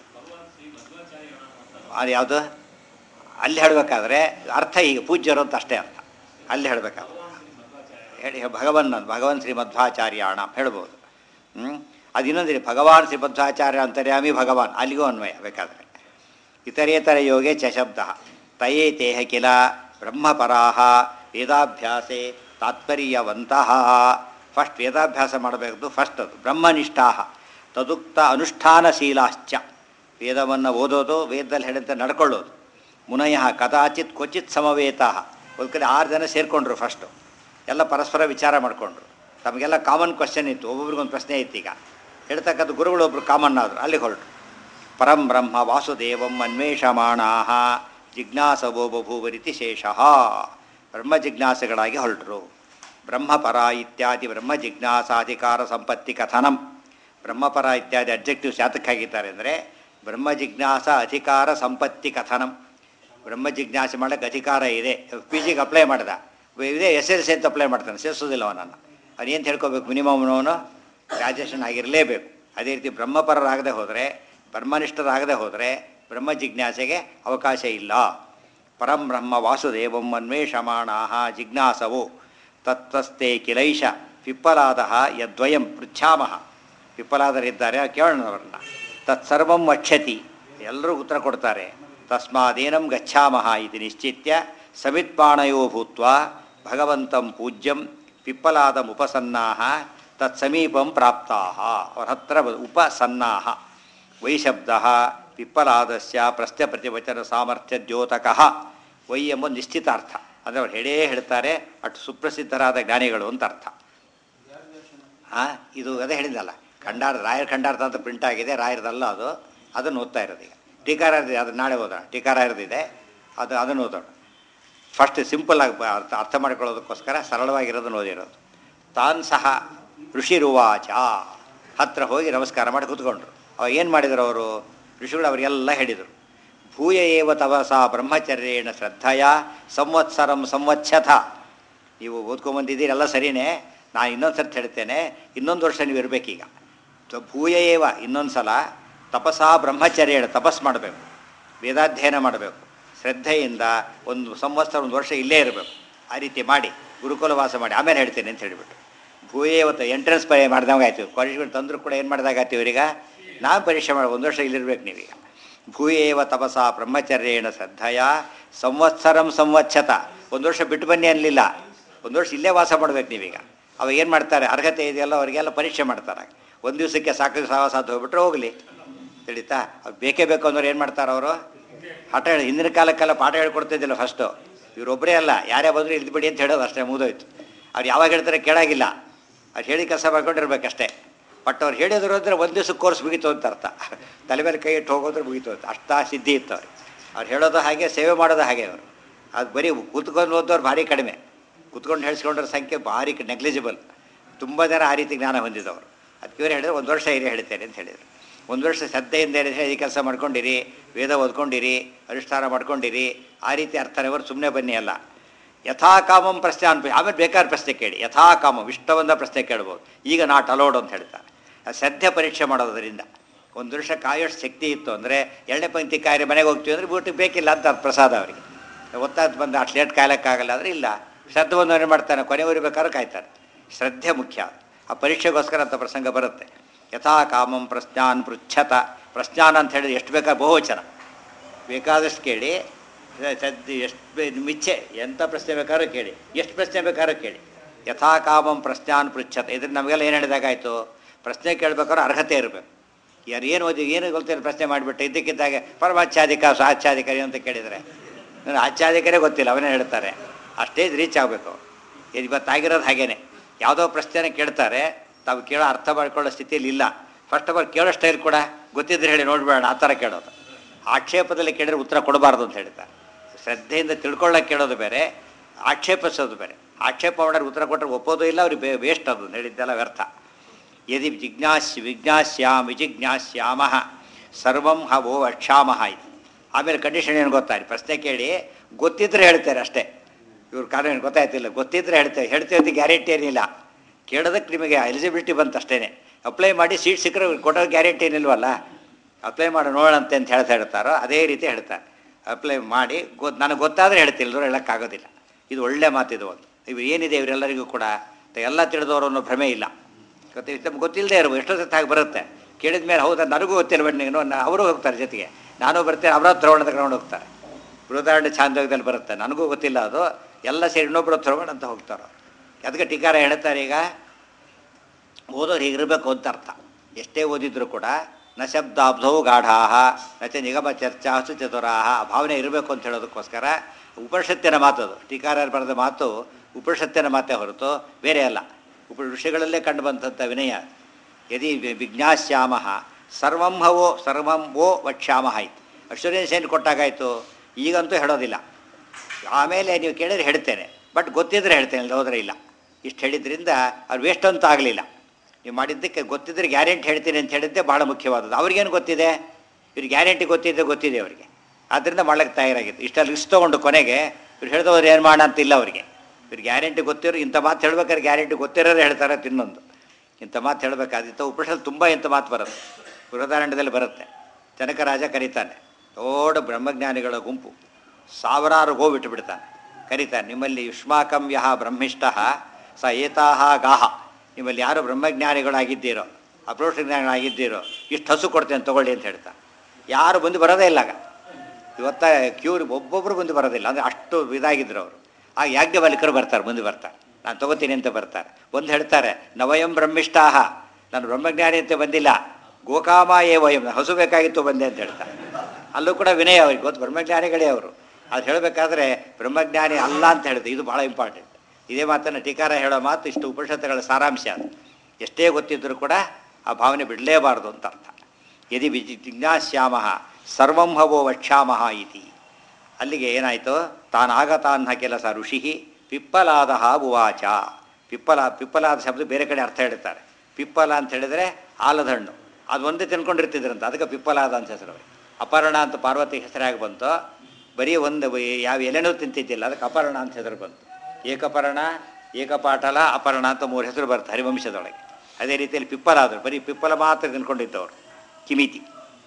ಅದು ಯಾವುದು ಅಲ್ಲಿ ಹೇಳಬೇಕಾದ್ರೆ ಅರ್ಥ ಈಗ ಪೂಜ್ಯರು ಅಂತ ಅಷ್ಟೇ ಅರ್ಥ. ಅಲ್ಲಿ ಹೇಳಬೇಕಾದ್ರೆ ಹೇಳಿ ಭಗವನ್ ಭಗವನ್ ಶ್ರೀಮಧ್ವಾಚಾರ್ಯಾಣ ಹೇಳ್ಬೋದು. ಹ್ಞೂ ಅದು ಇನ್ನೊಂದಿದೆ, ಭಗವಾನ್ ಶ್ರೀಮಧ್ವಾಚಾರ್ಯ ಅಂತರ್ಯಾಮಿ ಭಗವಾನ್, ಅಲ್ಲಿಗೂ ಅನ್ವಯ ಬೇಕಾದರೆ. ಇತರೇತರ ಯೋಗೆ ಚ ಶಬ್ದ ತಯೇ ತೇಹ ಕಿಲ ಬ್ರಹ್ಮಪರಾಹ ವೇದಾಭ್ಯಾಸೆ ತಾತ್ಪರ್ಯವಂತಹ. ಫಸ್ಟ್ ವೇದಾಭ್ಯಾಸ ಮಾಡಬೇಕು, ಫಸ್ಟ್ ಅದು ಬ್ರಹ್ಮನಿಷ್ಠಾ ತದುಕ್ತ ಅನುಷ್ಠಾನಶೀಲಾಶ್ಚ. ವೇದವನ್ನು ಓದೋದು, ವೇದದಲ್ಲಿ ಹೇಳಿದಂತೆ ನಡ್ಕೊಳ್ಳೋದು. ಮುನಯ ಕದಾಚಿತ್ ಕ್ವಚಿತ್ ಸಮವೇತ. ಒಂದು ಕಡೆ ಆರು ಜನ ಸೇರಿಕೊಂಡ್ರು. ಫಸ್ಟು ಎಲ್ಲ ಪರಸ್ಪರ ವಿಚಾರ ಮಾಡಿಕೊಂಡ್ರು. ತಮಗೆಲ್ಲ ಕಾಮನ್ ಕ್ವಶನ್ ಇತ್ತು, ಒಬ್ಬೊಬ್ರಿಗೊಂದು ಪ್ರಶ್ನೆ ಇತ್ತು. ಈಗ ಹೇಳ್ತಕ್ಕಂಥ ಗುರುಗಳು ಒಬ್ಬರು ಕಾಮನ್ ಆದರು, ಅಲ್ಲಿ ಹೊರಟರು. ಪರಂ ಬ್ರಹ್ಮ ವಾಸುದೇವಂ ಅನ್ವೇಷಮಾಣಾ ಜಿಜ್ಞಾಸವೋ ಬಭೂವರಿತಿ ಶೇಷಃ. ಬ್ರಹ್ಮ ಜಿಜ್ಞಾಸೆಗಳಾಗಿ ಹೊರಟರು. ಬ್ರಹ್ಮಪರ ಇತ್ಯಾದಿ ಬ್ರಹ್ಮ ಜಿಜ್ಞಾಸಾಧಿಕಾರ ಸಂಪತ್ತಿ ಕಥನಂ. ಬ್ರಹ್ಮಪರ ಇತ್ಯಾದಿ ಅಬ್ಜೆಕ್ಟಿವ್ಸ್ ಯಾತಕ್ಕಾಗಿದ್ದಾರೆ ಅಂದರೆ ಬ್ರಹ್ಮ ಜಿಜ್ಞಾಸ ಅಧಿಕಾರ ಸಂಪತ್ತಿ ಕಥನಂ. ಬ್ರಹ್ಮ ಜಿಜ್ಞಾಸೆ ಮಾಡೋಕ್ಕೆ ಅಧಿಕಾರ ಇದೆ. ಪಿ ಜಿಗೆ ಅಪ್ಲೈ ಮಾಡಿದ, ಇದೇ ಎಸ್ ಎಲ್ ಸಿ ಅಂತ ಅಪ್ಲೈ ಮಾಡ್ತಾನೆ, ಸೇರಿಸೋದಿಲ್ಲ ಅವನನ್ನು. ಅದೇನು ಹೇಳ್ಕೋಬೇಕು, ಮಿನಿಮಮ್ ಅವನು ಗ್ರಾಜುಯೇಷನ್ ಆಗಿರಲೇಬೇಕು. ಅದೇ ರೀತಿ ಬ್ರಹ್ಮಪರರಾಗದೆ ಹೋದರೆ, ಬ್ರಹ್ಮನಿಷ್ಠರಾಗದೆ ಹೋದರೆ ಬ್ರಹ್ಮ ಜಿಜ್ಞಾಸೆಗೆ ಅವಕಾಶ ಇಲ್ಲ. ಪರಂ ಬ್ರಹ್ಮ ವಾಸುದೇವಂ ಅನ್ವೇಷಮಾಣಾ ಜಿಜ್ಞಾಸವು ತತ್ತಸ್ತೆ ಕಿಲೈಷ ಪಿಪ್ಪಲಾದ ಯದ್ವಯಂ ಪೃಚ್ಛಾಮಃ. ಪಿಪ್ಪಲಾದರಿದ್ದಾರೆ, ಕೇಳೋಣ ಅವರನ್ನ. ತತ್ಸರ್ವಂ ವಕ್ಷತಿ, ಎಲ್ಲರೂ ಉತ್ತರ ಕೊಡ್ತಾರೆ. ತಸ್ಮಾದೇನಂ ಗಚ್ಛಾಮಃ ಇದು ನಿಶ್ಚಿತ್ಯ ಸಮಿತ್ಪಾಣಯೋ ಭೂತ್ವ ಭಗವಂತಂ ಪೂಜ್ಯಂ ಪಿಪ್ಪಲಾದಂ ಉಪಸನ್ನಾಹ ತತ್ಸಮೀಪಂ ಪ್ರಾಪ್ತಾಹ. ಅವರ ಹತ್ರ ಉಪಸನ್ನಾಹ. ವೈಶಬ್ದ ಪಿಪ್ಪಲಾದಸ್ಯ ಪ್ರಶ್ನೆ ಪ್ರತಿವಚನ ಸಾಮರ್ಥ್ಯ ದ್ಯೋತಕಃ. ವೈ ಎಂಬ ನಿಶ್ಚಿತಾರ್ಥ, ಅಂದರೆ ಅವ್ರು ಹೇಳೇ ಹೇಳ್ತಾರೆ, ಅಷ್ಟು ಸುಪ್ರಸಿದ್ಧರಾದ ಜ್ಞಾನಿಗಳು ಅಂತ ಅರ್ಥ. ಹಾಂ, ಇದು ಅದೇ ಹೇಳಿದ್ದಲ್ಲ, ಖಂಡಾರ ರಾಯರ ಖಂಡಾರ್ಥ ಅಂತ ಪ್ರಿಂಟ್ ಆಗಿದೆ, ರಾಯರದಲ್ಲ ಅದು. ಅದನ್ನು ಓದ್ತಾ ಇರೋದು ಈಗ. ಟೀಕಾರಾಯರದಿದೆ, ಅದು ನಾಳೆ ಓದೋಣ. ಟೀಕಾರಾಯರದಿದೆ, ಅದು ಅದನ್ನು ಓದೋಣ. ಫಸ್ಟ್ ಸಿಂಪಲ್ಲಾಗಿ ಅರ್ಥ ಅರ್ಥ ಮಾಡ್ಕೊಳ್ಳೋದಕ್ಕೋಸ್ಕರ ಸರಳವಾಗಿರೋದನ್ನು ಓದಿರೋದು. ತಾನ್ ಸಹ ಋಷಿರುವಾಚ. ಹತ್ರ ಹೋಗಿ ನಮಸ್ಕಾರ ಮಾಡಿ ಕೂತ್ಕೊಂಡ್ರು. ಅವಾಗ ಏನು ಮಾಡಿದರು ಅವರು ಋಷಿಗಳು? ಅವರಿಗೆಲ್ಲ ಹೇಳಿದರು. ಭೂಯ ಏವ ತವಸ ಬ್ರಹ್ಮಚರ್ಯೇಣ ಶ್ರದ್ಧೆಯ ಸಂವತ್ಸರಂ ಸಂವತ್ಸಥ. ನೀವು ಓದ್ಕೊಂಬಂದಿದ್ದೀರಿ ಎಲ್ಲ ಸರಿಯೇ, ನಾನು ಇನ್ನೊಂದು ಸರ್ತಿ ಹೇಳ್ತೇನೆ, ಇನ್ನೊಂದು ವರ್ಷ ನೀವು ಇರಬೇಕೀಗ. ಭೂಯ ಏವ ಇನ್ನೊಂದು ಸಲ ತಪಸಾ ಬ್ರಹ್ಮಚರ್ಯ ತಪಸ್ ಮಾಡಬೇಕು, ವೇದಾಧ್ಯಯನ ಮಾಡಬೇಕು, ಶ್ರದ್ಧೆಯಿಂದ ಒಂದು ಸಂವತ್ಸರ ಒಂದು ವರ್ಷ ಇಲ್ಲೇ ಇರಬೇಕು. ಆ ರೀತಿ ಮಾಡಿ ಗುರುಕುಲ ವಾಸ ಮಾಡಿ ಆಮೇಲೆ ಹೇಳ್ತೇನೆ ಅಂತ ಹೇಳಿಬಿಟ್ಟು ಭೂಯೇ ಇವತ್ತು ಎಂಟ್ರೆನ್ಸ್ ಪರಿ ಮಾಡಿದಾಗ ಆಯ್ತು. ಕಾಲೇಜ್ಗಳು ತಂದರೂ ಕೂಡ ಏನು ಮಾಡಿದಾಗ ಆಯ್ತು ಇವರೀಗ, ನಾವು ಪರೀಕ್ಷೆ ಮಾಡಿ ಒಂದು ವರ್ಷ ಇಲ್ಲಿರ್ಬೇಕು ನೀವೀಗ. ಭೂಯೇವ ತಪಸಾ ಬ್ರಹ್ಮಚರ್ಯೇಣ ಶ್ರದ್ಧೆಯ ಸಂವತ್ಸರಂ ಸಂವತ್ಸತ, ಒಂದು ವರ್ಷ ಬಿಟ್ಟು ಬನ್ನಿ ಅನ್ನಲಿಲ್ಲ, ಒಂದು ವರ್ಷ ಇಲ್ಲೇ ವಾಸ ಮಾಡ್ಬೇಕು ನೀವೀಗ. ಅವಾಗ ಏನು ಮಾಡ್ತಾರೆ, ಅರ್ಹತೆ ಇದೆಯಲ್ಲ ಅವರಿಗೆಲ್ಲ ಪರೀಕ್ಷೆ ಮಾಡ್ತಾರೆ. ಒಂದು ದಿವಸಕ್ಕೆ ಸಾಕು ಸಾಹಸ ಅಂತ ಹೋಗ್ಬಿಟ್ರೆ ಹೋಗಲಿ ತಿಳಿತಾ. ಅದು ಬೇಕೇ ಬೇಕು ಅಂದ್ರೆ ಏನು ಮಾಡ್ತಾರೆ ಅವರು, ಪಾಠ ಹೇಳಿ ಹಿಂದಿನ ಕಾಲಕ್ಕೆಲ್ಲ ಪಾಠ ಹೇಳ್ಕೊಡ್ತಿದ್ದಿಲ್ಲ ಫಸ್ಟು. ಇವರೊಬ್ಬರೇ ಅಲ್ಲ, ಯಾರೇ ಬಂದರೂ ಇಳಿದ್ಬಿಡಿ ಅಂತ ಹೇಳೋದು ಅಷ್ಟೇ, ಮುಗಿದೋಯ್ತು. ಅವ್ರು ಯಾವಾಗ ಹೇಳ್ತಾರೆ ಕೇಳಾಗಿಲ್ಲ, ಅವ್ರು ಹೇಳಿ ಕೆಲಸ ಮಾಡ್ಕೊಂಡಿರ್ಬೇಕಷ್ಟೇ. ಬಟ್ ಅವ್ರು ಹೇಳಿದ್ರು ಅಂದರೆ ಒಂದು ದಿವ್ಸಕ್ಕೆ ಕೋರ್ಸ್ ಮುಗೀತು ಅಂತ ಅರ್ಥ. ತಲೆ ಮೇಲೆ ಕೈ ಇಟ್ಟು ಹೋಗೋದ್ರೆ ಮುಗೀತು ಅಂತ, ಅಷ್ಟಾ ಸಿದ್ಧಿ ಇತ್ತು ಅವ್ರಿಗೆ. ಅವ್ರು ಹೇಳೋದು ಹಾಗೆ, ಸೇವೆ ಮಾಡೋದು ಹಾಗೆ. ಅವರು ಅದು ಬರೀ ಕೂತ್ಕೊಂಡು ಓದೋರು ಭಾರಿ ಕಡಿಮೆ, ಕೂತ್ಕೊಂಡು ಹೇಳಿಸ್ಕೊಂಡ್ರ ಸಂಖ್ಯೆ ಭಾರಿ ನೆಗ್ಲಿಜಿಬಲ್. ತುಂಬ ಜನ ಆ ರೀತಿ ಜ್ಞಾನ ಹೊಂದಿದವರು. ಅದಕ್ಕೆ ಇವರು ಹೇಳಿದ್ರು ಒಂದು ವರ್ಷ ಇರಿ ಹೇಳ್ತೇನೆ ಅಂತ ಹೇಳಿದರು. ಒಂದು ವರ್ಷ ಶ್ರದ್ಧೆಯಿಂದ ಹೇಳಿದ್ರೆ ಈ ಕೆಲಸ ಮಾಡ್ಕೊಂಡಿರಿ, ವೇದ ಓದ್ಕೊಂಡಿರಿ, ಅನುಷ್ಠಾನ ಮಾಡ್ಕೊಂಡಿರಿ, ಆ ರೀತಿ ಅರ್ಥನವರು ಸುಮ್ಮನೆ ಬನ್ನಿ ಅಲ್ಲ. ಯಥಾಕಾಮಂ ಪ್ರಶ್ನೆ ಅನ್ಪ ಆಮೇಲೆ ಬೇಕಾದ ಪ್ರಶ್ನೆ ಕೇಳಿ. ಯಥಾಕಾಮಂ ಇಷ್ಟವಂದ ಪ್ರಶ್ನೆ ಕೇಳ್ಬೋದು, ಈಗ ನಾಟ್ ಅಲೋಡ್ ಅಂತ ಹೇಳ್ತಾರೆ. ಶ್ರದ್ಧೆ ಪರೀಕ್ಷೆ ಮಾಡೋದರಿಂದ ಒಂದು ವರ್ಷ ಕಾಯೋಷ್ಟು ಶಕ್ತಿ ಇತ್ತು ಅಂದರೆ ಎರಡನೇ ಪಂಕ್ತಿ ಕಾಯಿಲೆ ಮನೆಗೆ ಹೋಗ್ತೀವಿ ಅಂದರೆ ಊಟಕ್ಕೆ ಬೇಕಿಲ್ಲ ಅಂತ ಅದು ಪ್ರಸಾದ ಅವರಿಗೆ. ಒತ್ತಾದ ಬಂದು ಅಷ್ಟು ಲೇಟ್ ಕಾಯಲಿಕ್ಕಾಗಲ್ಲ ಅಂದರೆ ಇಲ್ಲ, ಶ್ರದ್ಧೆ ಒಂದು ಏನು ಮಾಡ್ತಾನೆ, ಕೊನೆವರೆಗೆ ಬೇಕಾದ್ರೂ ಕಾಯ್ತಾನೆ. ಶ್ರದ್ಧೆ ಮುಖ್ಯ. ಆ ಪರೀಕ್ಷೆಗೋಸ್ಕರ ಅಂತ ಪ್ರಸಂಗ ಬರುತ್ತೆ. ಯಥಾ ಕಾಮಂ ಪ್ರಶ್ನಾನ್ ಪೃಚ್ಛತ. ಪ್ರಶ್ನಾನ್ ಅಂತ ಹೇಳಿದ್ರೆ ಎಷ್ಟು ಬೇಕಾದ ಬಹುವಚನ, ಬೇಕಾದಷ್ಟು ಕೇಳಿ. ಸದ್ಯ ಎಷ್ಟು ಮಿಚ್ಚೆ ಎಂಥ ಪ್ರಶ್ನೆ ಬೇಕಾದ್ರೂ ಕೇಳಿ, ಎಷ್ಟು ಪ್ರಶ್ನೆ ಬೇಕಾದ್ರೂ ಕೇಳಿ. ಯಥಾ ಕಾಮಂ ಪ್ರಶ್ನಾನ್ ಪೃಚ್ಛತ. ಇದ್ರಿಂದ ನಮಗೆಲ್ಲ ಏನು ಹೇಳಿದಾಗಾಯಿತು, ಪ್ರಶ್ನೆ ಕೇಳಬೇಕಾದ್ರೆ ಅರ್ಹತೆ ಇರಬೇಕು. ಯಾರು ಏನು ಓದಿ ಏನು ಗೊತ್ತಿಲ್ಲ ಪ್ರಶ್ನೆ ಮಾಡಿಬಿಟ್ಟು ಇದ್ದಕ್ಕಿದ್ದಾಗೆ ಪರಮಾಚ್ಛಾಧಿಕ ಸಾಚ್ಛಾಧಿಕಾರಿ ಅಂತ ಕೇಳಿದರೆ ನನಗೆ ಆಚ್ಛಾಧಿಕರೇ ಗೊತ್ತಿಲ್ಲ ಅವನೇ ಹೇಳ್ತಾರೆ. ಆ ಸ್ಟೇಜ್ ರೀಚ್ ಆಗಬೇಕು. ಇವತ್ತಾಗಿರೋದು ಹಾಗೇನೆ, ಯಾವುದೋ ಪ್ರಶ್ನೆನ ಕೇಳ್ತಾರೆ, ತಾವು ಕೇಳೋ ಅರ್ಥ ಮಾಡ್ಕೊಳ್ಳೋ ಸ್ಥಿತಿಯಲ್ಲಿ ಇಲ್ಲ. ಫಸ್ಟ್ ಆಫ್ ಆಲ್ ಕೇಳೋ ಸ್ಟೈಲ್ ಕೂಡ ಗೊತ್ತಿದ್ರೆ ಹೇಳಿ ನೋಡಬೇಡ, ಆ ಥರ ಕೇಳೋದು. ಆಕ್ಷೇಪದಲ್ಲಿ ಕೇಳಿದ್ರೆ ಉತ್ತರ ಕೊಡಬಾರ್ದು ಅಂತ ಹೇಳ್ತಾರೆ. ಶ್ರದ್ಧೆಯಿಂದ ತಿಳ್ಕೊಳ್ಳೋಕೆ ಕೇಳೋದು ಬೇರೆ, ಆಕ್ಷೇಪಿಸೋದು ಬೇರೆ. ಆಕ್ಷೇಪ ಮಾಡಿದ್ರೆ ಉತ್ತರ ಕೊಟ್ಟರೆ ಒಪ್ಪೋದು ಇಲ್ಲ, ಅವ್ರಿಗೆ ಬೇ ವೇಸ್ಟ್ ಅದು ಹೇಳಿದ್ದೆಲ್ಲ ವ್ಯರ್ಥ. ಯದಿ ಜಿಜ್ಞಾಸ್ಯ ವಿಜ್ಞಾಸ್ಯಾಮ ವಿಜಿಜ್ಞಾಸ್ಯಾಮ ಸರ್ವಂ ಹವೋ ಅಕ್ಷಾಮಹ ಇದು. ಆಮೇಲೆ ಕಂಡೀಷನ್ ಏನು ಗೊತ್ತಾರೆ, ಪ್ರಶ್ನೆ ಕೇಳಿ ಗೊತ್ತಿದ್ರೆ ಹೇಳ್ತಾರೆ ಅಷ್ಟೇ. ಇವ್ರ ಕಾರಣ ಏನು ಗೊತ್ತಾಯ್ತಿಲ್ಲ, ಗೊತ್ತಿದ್ರೆ ಹೇಳ್ತೇವೆ ಹೇಳ್ತೇವೆ ಗ್ಯಾರಂಟಿ ಏನಿಲ್ಲ. ಕೇಳೋದಕ್ಕೆ ನಿಮಗೆ ಎಲಿಜಿಬಿಲಿಟಿ ಬಂತು ಅಷ್ಟೇ. ಅಪ್ಲೈ ಮಾಡಿ ಸೀಟ್ ಸಿಕ್ಕರೆ ಕೊಡೋ ಗ್ಯಾರಂಟಿ ಏನಿಲ್ವಲ್ಲ. ಅಪ್ಲೈ ಮಾಡಿ ನೋಡೋಣಂತೆ ಅಂತ ಹೇಳ್ತಾ ಹೇಳ್ತಾರೋ ಅದೇ ರೀತಿ ಹೇಳ್ತಾರೆ. ಅಪ್ಲೈ ಮಾಡಿ ಗೊ ನನಗೆ ಗೊತ್ತಾದರೆ ಹೇಳ್ತಿಲ್ಲದ್ರು ಹೇಳೋಕ್ಕಾಗೋದಿಲ್ಲ. ಇದು ಒಳ್ಳೆ ಮಾತಿದು. ಒಂದು ಇವು ಏನಿದೆ ಇವರೆಲ್ಲರಿಗೂ ಕೂಡ ಎಲ್ಲ ತಿಳಿದವರು ಅನ್ನೋ ಭ್ರಮೆ ಇಲ್ಲ. ಗೊತ್ತಿಲ್ಲ ನಮ್ಗೆ ಗೊತ್ತಿಲ್ಲದೆ ಇರೋ ಎಷ್ಟೋ ಸತ್ತು ಹಾಗೆ ಬರುತ್ತೆ. ಕೇಳಿದ ಮೇಲೆ ಹೌದಾ ನನಗೂ ಗೊತ್ತಿಲ್ಲ ಬನ್ನಿ, ಅವರು ಹೋಗ್ತಾರೆ ಜೊತೆಗೆ, ನಾನು ಬರ್ತೇನೆ, ಅವರ ದ್ರೋಣ ತಗೊಂಡು ಹೋಗ್ತಾರೆ. ಬೃಹದಾರಣ್ಯ ಛಾಂದೋಗ್ಯದಲ್ಲಿ ಬರುತ್ತೆ, ನನಗೂ ಗೊತ್ತಿಲ್ಲ ಅದು, ಎಲ್ಲ ಸೇರಿ ಇನ್ನೊಬ್ಬರು ತಗೊಂಡು ಅಂತ ಹೋಗ್ತಾರೆ. ಅದಕ್ಕೆ ಟೀಕಾರ ಹೇಳ್ತಾರೆ, ಈಗ ಓದೋರು ಹೀಗಿರಬೇಕು ಅಂತ ಅರ್ಥ. ಎಷ್ಟೇ ಓದಿದ್ರು ಕೂಡ ನ ಶಬ್ದಾಬ್ಧೌ ಗಾಢಾಹ ನಚ ನಿಗಮ ಚರ್ಚಾಸು ಚತುರಾಹ ಆ ಭಾವನೆ ಇರಬೇಕು ಅಂತ ಹೇಳೋದಕ್ಕೋಸ್ಕರ ಉಪನಿಷತ್ತಿನ ಮಾತದು. ಟೀಕಾರರು ಬರೆದ ಮಾತು ಉಪನಿಷತ್ತಿನ ಮಾತೇ ಹೊರತು ಬೇರೆ ಅಲ್ಲ. ಉಪ ಋಷಿಗಳಲ್ಲೇ ಕಂಡು ಬಂದಂಥ ವಿನಯ. ಯದಿ ವಿಜ್ಞಾಸ್ಯಾಮ ಸರ್ವಂ ಹವೋ ಸರ್ವಂ ಓ ವಕ್ಷ್ಯಾಮಹ ಇತ್ತು. ಅಶ್ವರೇಷ್ ಏನು ಕೊಟ್ಟಾಗಾಯಿತು, ಈಗಂತೂ ಹೇಳೋದಿಲ್ಲ. ಆಮೇಲೆ ನೀವು ಕೇಳಿದ್ರೆ ಹೇಳ್ತೇನೆ, ಬಟ್ ಗೊತ್ತಿದ್ರೆ ಹೇಳ್ತೇನೆ, ಹೋದರೆ ಇಲ್ಲ. ಇಷ್ಟು ಹೇಳಿದ್ರಿಂದ ಅವ್ರು ವೇಸ್ಟ್ ಅಂತೂ ಆಗಲಿಲ್ಲ. ನೀವು ಮಾಡಿದ್ದಕ್ಕೆ ಗೊತ್ತಿದ್ರೆ ಗ್ಯಾರಂಟಿ ಹೇಳ್ತೀನಿ ಅಂತ ಹೇಳಿದ್ದೆ ಭಾಳ ಮುಖ್ಯವಾದದ್ದು. ಅವ್ರಿಗೇನು ಗೊತ್ತಿದೆ, ಇವ್ರಿಗೆ ಗ್ಯಾರಂಟಿ ಗೊತ್ತಿದ್ದೆ ಗೊತ್ತಿದೆ ಅವರಿಗೆ, ಆದ್ದರಿಂದ ಮಾಡ್ಲಿಕ್ಕೆ ತಯಾರಾಗಿತ್ತು. ಇಷ್ಟಲ್ಲಿ ಲಿಸ್ಟ್ ತೊಗೊಂಡು ಕೊನೆಗೆ ಇವ್ರು ಹೇಳಿದವ್ರು ಏನು ಮಾಡೋಣ ಅಂತಿಲ್ಲ ಅವರಿಗೆ. ಇವ್ರು ಗ್ಯಾರಂಟಿ ಗೊತ್ತಿರೋ ಇಂಥ ಮಾತು ಹೇಳ್ಬೇಕಾದ್ರೆ ಗ್ಯಾರಂಟಿ ಗೊತ್ತಿರೋರು ಹೇಳ್ತಾರೆ. ತಿನ್ನೊಂದು ಇಂಥ ಮಾತು ಹೇಳಬೇಕಾದಿತ್ತು. ಉಪನಿಷತ್ತು ತುಂಬ ಇಂಥ ಮಾತು ಬರುತ್ತೆ, ಬೃಹದಾರಣ್ಯದಲ್ಲಿ ಬರುತ್ತೆ. ಜನಕರಾಜ ಕರೀತಾನೆ, ದೊಡ್ಡ ಬ್ರಹ್ಮಜ್ಞಾನಿಗಳ ಗುಂಪು, ಸಾವಿರಾರು ಗೋ ಬಿಟ್ಟು ಬಿಡ್ತಾನೆ. ಕರೀತಾನೆ, ನಿಮ್ಮಲ್ಲಿ ಯುಷ್ಮಾಕಂ ಯಹ ಬ್ರಹ್ಮಿಷ್ಟ ಸ ಏತಾಹ ಗಾಹ. ನಿಮ್ಮಲ್ಲಿ ಯಾರು ಬ್ರಹ್ಮಜ್ಞಾನಿಗಳಾಗಿದ್ದೀರೋ, ಅಪ್ರೋಷಜ್ಞಾನಿಗಳಾಗಿದ್ದೀರೋ ಇಷ್ಟು ಹಸು ಕೊಡ್ತೇನೆ ತೊಗೊಳ್ಳಿ ಅಂತ ಹೇಳ್ತಾ. ಯಾರು ಬಂದು ಬರೋದೇ ಇಲ್ಲ ಆಗ. ಇವತ್ತ ಕ್ಯೂರ್ ಒಬ್ಬೊಬ್ಬರು ಬಂದು ಬರೋದಿಲ್ಲ, ಅಂದರೆ ಅಷ್ಟು ಇದಾಗಿದ್ದರು ಅವರು. ಆಗ ಯಾಜ್ಞವಲ್ಕರು ಬರ್ತಾರೆ, ಮುಂದೆ ಬರ್ತಾರೆ, ನಾನು ತೊಗೋತೀನಿ ಅಂತ ಬರ್ತಾರೆ. ಒಂದು ಹೇಳ್ತಾರೆ, ನವಯಂ ಬ್ರಹ್ಮಿಷ್ಟಾಹ, ನಾನು ಬ್ರಹ್ಮಜ್ಞಾನಿ ಅಂತ ಬಂದಿಲ್ಲ, ಗೋಕಾಮ ಏ ವಯಂ, ಹಸು ಬೇಕಾಗಿತ್ತು ಬಂದೆ ಅಂತ ಹೇಳ್ತಾರೆ. ಅಲ್ಲೂ ಕೂಡ ವಿನಯ ಅವ್ರಿಗೆ ಗೊತ್ತು, ಬ್ರಹ್ಮಜ್ಞಾನಿಗಳೇ ಅವರು. ಅದು ಹೇಳಬೇಕಾದ್ರೆ ಬ್ರಹ್ಮಜ್ಞಾನಿ ಅಲ್ಲ ಅಂತ ಹೇಳಿದೆ, ಇದು ಭಾಳ ಇಂಪಾರ್ಟೆಂಟ್. ಇದೇ ಮಾತನ್ನು ಟೀಕಾರ ಹೇಳೋ ಮಾತು ಇಷ್ಟು ಉಪನಿಷತ್ತುಗಳ ಸಾರಾಂಶ. ಅದು ಎಷ್ಟೇ ಗೊತ್ತಿದ್ದರೂ ಕೂಡ ಆ ಭಾವನೆ ಬಿಡಲೇಬಾರ್ದು ಅಂತ ಅರ್ಥ. ಯದಿ ವಿಜಿ ಜಿಜ್ಞಾಸ್ಯಾಮ ಸರ್ವಂ ಹವೋ ವಕ್ಷ್ಯಾಮಹ ಇತಿ. ಅಲ್ಲಿಗೆ ಏನಾಯಿತು, ತಾನಾಗತಾನ್ನ ಕೆಲಸ ಋಷಿ ಪಿಪ್ಪಲಾದ ಉವಾಚ. ಪಿಪ್ಪಲ ಪಿಪ್ಪಲಾದ ಶಬ್ದ ಬೇರೆ ಕಡೆ ಅರ್ಥ ಹೇಳ್ತಾರೆ. ಪಿಪ್ಪಲ ಅಂತ ಹೇಳಿದರೆ ಆಲದ ಹಣ್ಣು, ಅದು ಒಂದೇ ತಿನ್ಕೊಂಡಿರ್ತಿದ್ರಂತ, ಅದಕ್ಕೆ ಪಿಪ್ಪಲಾದ ಅಂತ ಹೆಸರು. ಅಪರ್ಣ ಅಂತ ಪಾರ್ವತಿ ಹೆಸರಾಗಿ ಬಂತು. ಬರೀ ಒಂದು ಯಾವ ಎಲೆನೂ ತಿಂತಿದ್ದಿಲ್ಲ, ಅದಕ್ಕೆ ಅಪರ್ಣ ಅಂತ ಹೆಸರು ಬಂತು. ಏಕಪರ್ಣ ಏಕಪಾಟಲ ಅಪರ್ಣ ಅಂತ ಮೂರು ಹೆಸರು ಬರುತ್ತೆ ಹರಿವಂಶದೊಳಗೆ. ಅದೇ ರೀತಿಯಲ್ಲಿ ಪಿಪ್ಪಲ ಆದರು, ಬರೀ ಪಿಪ್ಪಲ ಮಾತ್ರ ತಿನ್ಕೊಂಡಿದ್ದವರು ಕಿಮಿತಿ.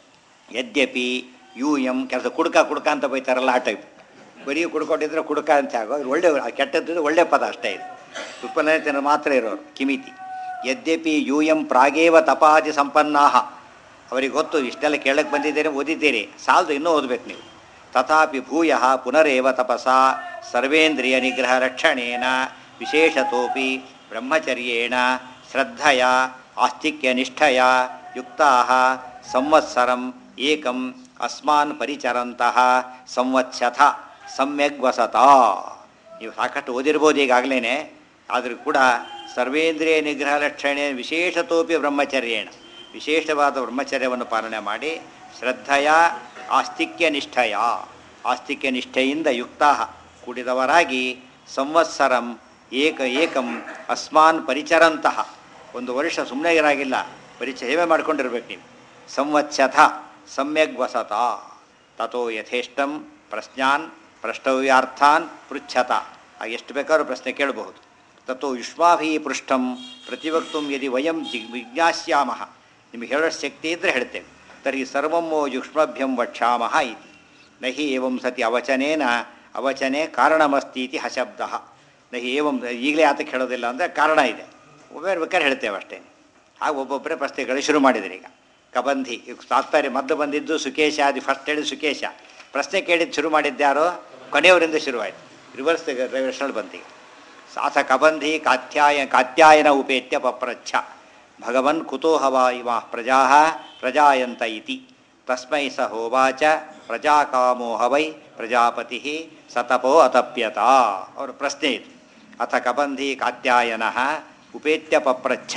ಯದ್ಯಪಿ ಯು ಎಂ ಕೆಲಸ ಕುಡ್ಕ ಕುಡ್ಕ ಅಂತ ಬೈತಾರಲ್ಲ ಆ ಟೈಪ್, ಬರೀ ಕುಡ್ಕೊಂಡಿದ್ರೆ ಕುಡ್ಕ ಅಂತ ಆಗೋ ಒಳ್ಳೆ ಕೆಟ್ಟದ್ದು ಒಳ್ಳೆ ಪದ ಅಷ್ಟೇ ಇದು. ಪಿಪ್ಪಲನೇ ತಿನ್ನೋ ಮಾತ್ರ ಇರೋರು ಕಿಮಿತಿ. ಯದ್ಯಪಿ ಯು ಎಂ ಪ್ರಾಗೇವ ತಪಾದಿ ಸಂಪನ್ನಾಹ, ಅವರಿಗೆ ಗೊತ್ತು ಇಷ್ಟೆಲ್ಲ ಕೇಳಕ್ಕೆ ಬಂದಿದ್ದೇನೆ ಓದಿದ್ದೀರಿ ಸಾಲದು ಇನ್ನೂ ಓದಬೇಕು ನೀವು. ತಥಾಪಿ ಭೂಯ ಪುನರೇವ ತಪಸ ಸರ್ವೇಂದ್ರಿಯ ನಿಗ್ರಹ ರಕ್ಷಣೇನ ವಿಶೇಷತೋಪಿ ಬ್ರಹ್ಮಚರ್ಯೇಣ ಶ್ರದ್ಧಯ ಆಸ್ತಿಕ್ಯ ನಿಷ್ಠಯ ಯುಕ್ತಾ ಸಂವತ್ಸರಂ ಏಕಂ ಅಸ್ಮಾನ್ ಪರಿಚರಂತಹ ಸಂವತ್ಸಥ ಸಮ್ಯಗ್ವಸತ. ನೀವು ಸಾಕಷ್ಟು ಓದಿರ್ಬೋದು ಈಗಾಗಲೇ, ಆದರೂ ಕೂಡ ಸರ್ವೇಂದ್ರಿಯ ನಿಗ್ರಹ ಲಕ್ಷಣೆ ವಿಶೇಷತೋಪಿ ಬ್ರಹ್ಮಚರ್ಯೇಣ, ವಿಶೇಷವಾದ ಬ್ರಹ್ಮಚರ್ಯವನ್ನು ಪಾಲನೆ ಮಾಡಿ ಶ್ರದ್ಧೆಯ ಆಸ್ತಿಕ್ಯ ನಿಷ್ಠೆಯ, ಆಸ್ತಿಕ್ಯ ನಿಷ್ಠೆಯಿಂದ ಯುಕ್ತಾ ಕೂಡಿದವರಾಗಿ ಸಂವತ್ಸರಂ ಏಕ ಏಕಂ ಅಸ್ಮಾನ್ ಪರಿಚರಂತಹ, ಒಂದು ವರ್ಷ ಸುಮ್ಮನೆ ಇರಾಗಿಲ್ಲ, ಪರಿಚಯ ಸೇವೆ ಮಾಡ್ಕೊಂಡಿರ್ಬೇಕು ನೀವು. ಸಂವತ್ಸಥ ಸಮ್ಯಗ್ ವಸತ ತಥೋ ಯಥೇಷ್ಟಂ ಪ್ರಶ್ನಾನ್ ಪ್ರಷ್ಟವ್ಯಾರ್ಥಾನ್ ಪೃಚ್ಛತ, ಆಗ ಎಷ್ಟು ಬೇಕಾದ್ರೂ ಪ್ರಶ್ನೆ ಕೇಳಬಹುದು. ತಥೋ ಯುಷ್ಮಾಭಿ ಪೃಷ್ಟಂ ಪ್ರತಿವಕ್ತು ಯದಿ ವಯಂ ಜಿ ವಿಜ್ಞಾಸ್ಯಾಮಃ, ನಿಮಗೆ ಹೇಳೋ ಶಕ್ತಿ ಇದ್ದರೆ ಹೇಳ್ತೇವೆ. ತರ್ಹಿ ಸರ್ವಮೋ ಯುಷ್ಮಭ್ಯಂ ವಕ್ಷಾಮಃ ಇತಿ. ನಹಿ ಏವಂ ಸತಿ ಅವಚನೇನ ಅವಚನೆ ಕಾರಣಮಸ್ತೀತಿ ಹಶಬ್ದ. ನಹಿ ಏವಂ ಈಗಲೇ ಆತಕ್ಕೆ ಹೇಳೋದಿಲ್ಲ ಅಂದರೆ ಕಾರಣ ಇದೆ, ಒಬ್ಬರು ಬೇಕಾದ್ರೆ ಹೇಳ್ತೇವೆ ಅಷ್ಟೇ. ಆಗ ಒಬ್ಬೊಬ್ಬರೇ ಪ್ರಶ್ನೆಗಳು ಶುರು ಮಾಡಿದ್ರು. ಈಗ ಕಬಂಧಿ ತಾತ್ಪರ್ಯ ಮೊದಲು ಬಂದಿದ್ದು ಸುಕೇಶ, ಅದು ಫಸ್ಟ್ ಹೇಳಿದ್ದು ಸುಕೇಶ, ಪ್ರಶ್ನೆ ಕೇಳಿದ್ದು ಶುರು ಮಾಡಿದ್ದ್ಯಾರೋ ಕೊನೆಯವರಿಂದ ಶುರುವಾಯಿತು, ರಿವರ್ಸ್ ರಿವರ್ಸಲ್ಲಿ ಬಂದಿಗೆ. ಸಾಥ ಕಬಂಧಿ ಕಾತ್ಯಾಯ ಕಾತ್ಯಾಯನ ಉಪೇತ್ಯ ಪಪ್ರಚ್ಛ ಭಗವನ್ ಕುತೂಹವ ಇವ ಪ್ರಜಾ ಪ್ರಜಾಯಂತ ಇತಿ ತಸ್ಮೈ ಸ ಹೋವಾಚ ಪ್ರಜಾಕಾಮೋಹ ವೈ ಪ್ರಜಾಪತಿ ಸತಪೋ ಅತಪ್ಯತ. ಅವರ ಪ್ರಶ್ನೆ ಇದು. ಅಥ ಕಬಂಧಿ ಕಾತ್ಯಾಯನ ಉಪೇತ್ಯ ಪಪ್ರಚ್ಛ,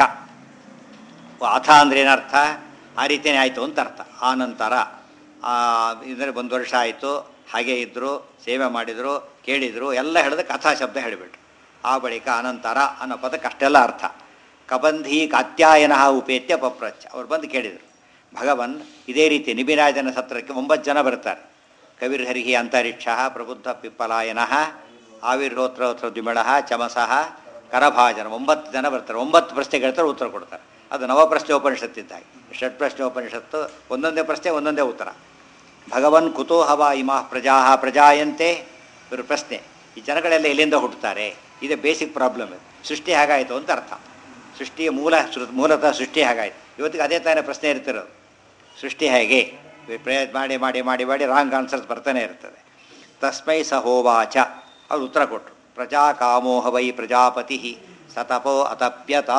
ಅಥ ಅಂದ್ರೆ ಏನರ್ಥ? ಆ ರೀತಿಯೇ ಆಯಿತು ಅಂತ ಅರ್ಥ. ಆ ನಂತರ ಅಂದರೆ ಒಂದು ವರ್ಷ ಆಯಿತು, ಹಾಗೇ ಇದ್ದರು, ಸೇವೆ ಮಾಡಿದರು, ಕೇಳಿದರು, ಎಲ್ಲ ಹೇಳಿದಕ್ಕೆ ಅಥ ಶಬ್ದ ಹೇಳಿಬಿಟ್ರು. ಆ ಬಳಿಕ ಅನಂತರ ಅನ್ನೋ ಪದಕ್ಕೆ ಅಷ್ಟೆಲ್ಲ ಅರ್ಥ. ಕಬಂಧಿ ಕಾತ್ಯಾಯನ ಉಪೇತ್ಯ ಪಪ್ರಚ್ಛ, ಅವ್ರು ಬಂದು ಕೇಳಿದರು. ಭಗವನ್ ಇದೇ ರೀತಿ ನಿಬಿರಾಜನ ಸತ್ರಕ್ಕೆ ಒಂಬತ್ತು ಜನ ಬರ್ತಾರೆ. ಕವಿರ್ಹರಿಹಿ ಅಂತರಿಕ್ಷ ಪ್ರಬುದ್ಧ ಪಿಪ್ಪಲಾಯನ ಆವಿರ್ಹೋತ್ರೋತ್ರ ದ್ವಿಮಳ ಚಮಸಃ ಕರಭಾಜನ, ಒಂಬತ್ತು ಜನ ಬರ್ತಾರೆ. ಒಂಬತ್ತು ಪ್ರಶ್ನೆ ಕೇಳ್ತಾರೆ, ಉತ್ತರ ಕೊಡ್ತಾರೆ. ಅದು ನವಪ್ರಶ್ನೆ ಉಪನಿಷತ್ತಿದ್ದಾಗಿ. ಷಟ್ ಪ್ರಶ್ನೆ ಉಪನಿಷತ್ತು, ಒಂದೊಂದೇ ಪ್ರಶ್ನೆ ಒಂದೊಂದೇ ಉತ್ತರ. ಭಗವನ್ ಕುತೂಹವ ಇಮಾ ಪ್ರಜಾ ಪ್ರಜಾಯಂತೆ, ಇವರು ಪ್ರಶ್ನೆ, ಈ ಜನಗಳೆಲ್ಲ ಎಲ್ಲಿಂದ ಹುಟ್ಟುತ್ತಾರೆ? ಇದೇ ಬೇಸಿಕ್ ಪ್ರಾಬ್ಲಮ್. ಸೃಷ್ಟಿ ಹೇಗಾಯಿತು ಅಂತ ಅರ್ಥ. ಸೃಷ್ಟಿಯ ಮೂಲ ಮೂಲತಃ ಸೃಷ್ಟಿ ಹೇಗಾಯಿತು. ಇವತ್ತಿಗೆ ಅದೇ ತಾನೇ ಪ್ರಶ್ನೆ ಇರ್ತಿರೋದು, ಸೃಷ್ಟಿ ಹೇಗೆ? ಪ್ರಯತ್ನ ಮಾಡಿ ಮಾಡಿ ಮಾಡಿ ಮಾಡಿ ರಾಂಗ್ ಆನ್ಸರ್ಸ್ ಬರ್ತಾನೆ ಇರ್ತದೆ. ತಸ್ಮೈ ಸ ಹೋವಾಚ, ಅವ್ರು ಉತ್ತರ ಕೊಟ್ಟರು. ಪ್ರಜಾ ಕಾಮೋಹ ವೈ ಪ್ರಜಾಪತಿ ಸತಪೋ ಅತಪ್ಯತ.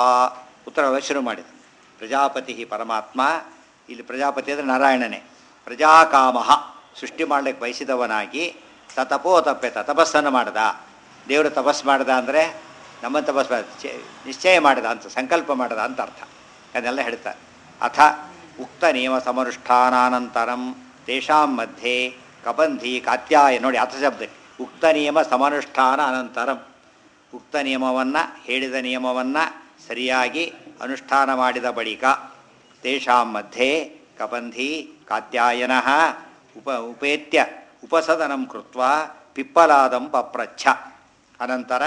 ಉತ್ತರ ಶುರು ಮಾಡಿದ. ಪ್ರಜಾಪತಿ ಪರಮಾತ್ಮ, ಇಲ್ಲಿ ಪ್ರಜಾಪತಿ ಅಂದರೆ ನಾರಾಯಣನೇ. ಪ್ರಜಾಕಾಮಃ ಸೃಷ್ಟಿ ಮಾಡಲಿಕ್ಕೆ ಬಯಸಿದವನಾಗಿ ಸತಪೋ ಅತಪ್ಯತ, ತಪಸ್ಸನ್ನು ಮಾಡ್ದ. ದೇವರು ತಪಸ್ಸು ಮಾಡ್ದ ಅಂದರೆ ನಮ್ಮ ತಪಸ್ ನಿಶ್ಚಯ ಮಾಡಿದ ಅಂತ, ಸಂಕಲ್ಪ ಮಾಡಿದ ಅಂತ ಅರ್ಥ. ಅದನ್ನೆಲ್ಲ ಹೇಳ್ತಾರೆ. ಅಥ ಉಕ್ತ ನಿಯಮ ಸಮನುಷ್ಠಾನಾನಂತರಂ ತೇಷಾಂ ಮಧ್ಯೆ ಕಬಂಧಿ ಕಾತ್ಯಾಯ, ನೋಡಿ ಅಥ ಶಬ್ದಕ್ಕೆ ಉಕ್ತ ನಿಯಮ ಸಮನುಷ್ಠಾನ ಅನಂತರಂ, ಉಕ್ತ ನಿಯಮವನ್ನು ಹೇಳಿದ ನಿಯಮವನ್ನು ಸರಿಯಾಗಿ ಅನುಷ್ಠಾನ ಮಾಡಿದ ಬಳಿಕ ತೇಷಾಂ ಮಧ್ಯೆ ಕಬಂಧಿ ಕಾತ್ಯಾಯನ ಉಪ ಉಪೇತ್ಯ ಉಪಸದನಂ ಕೃತ್ವ ಪಿಪ್ಪಲಾದಂ ಪಪ್ರಚ್ಛ. ಅನಂತರ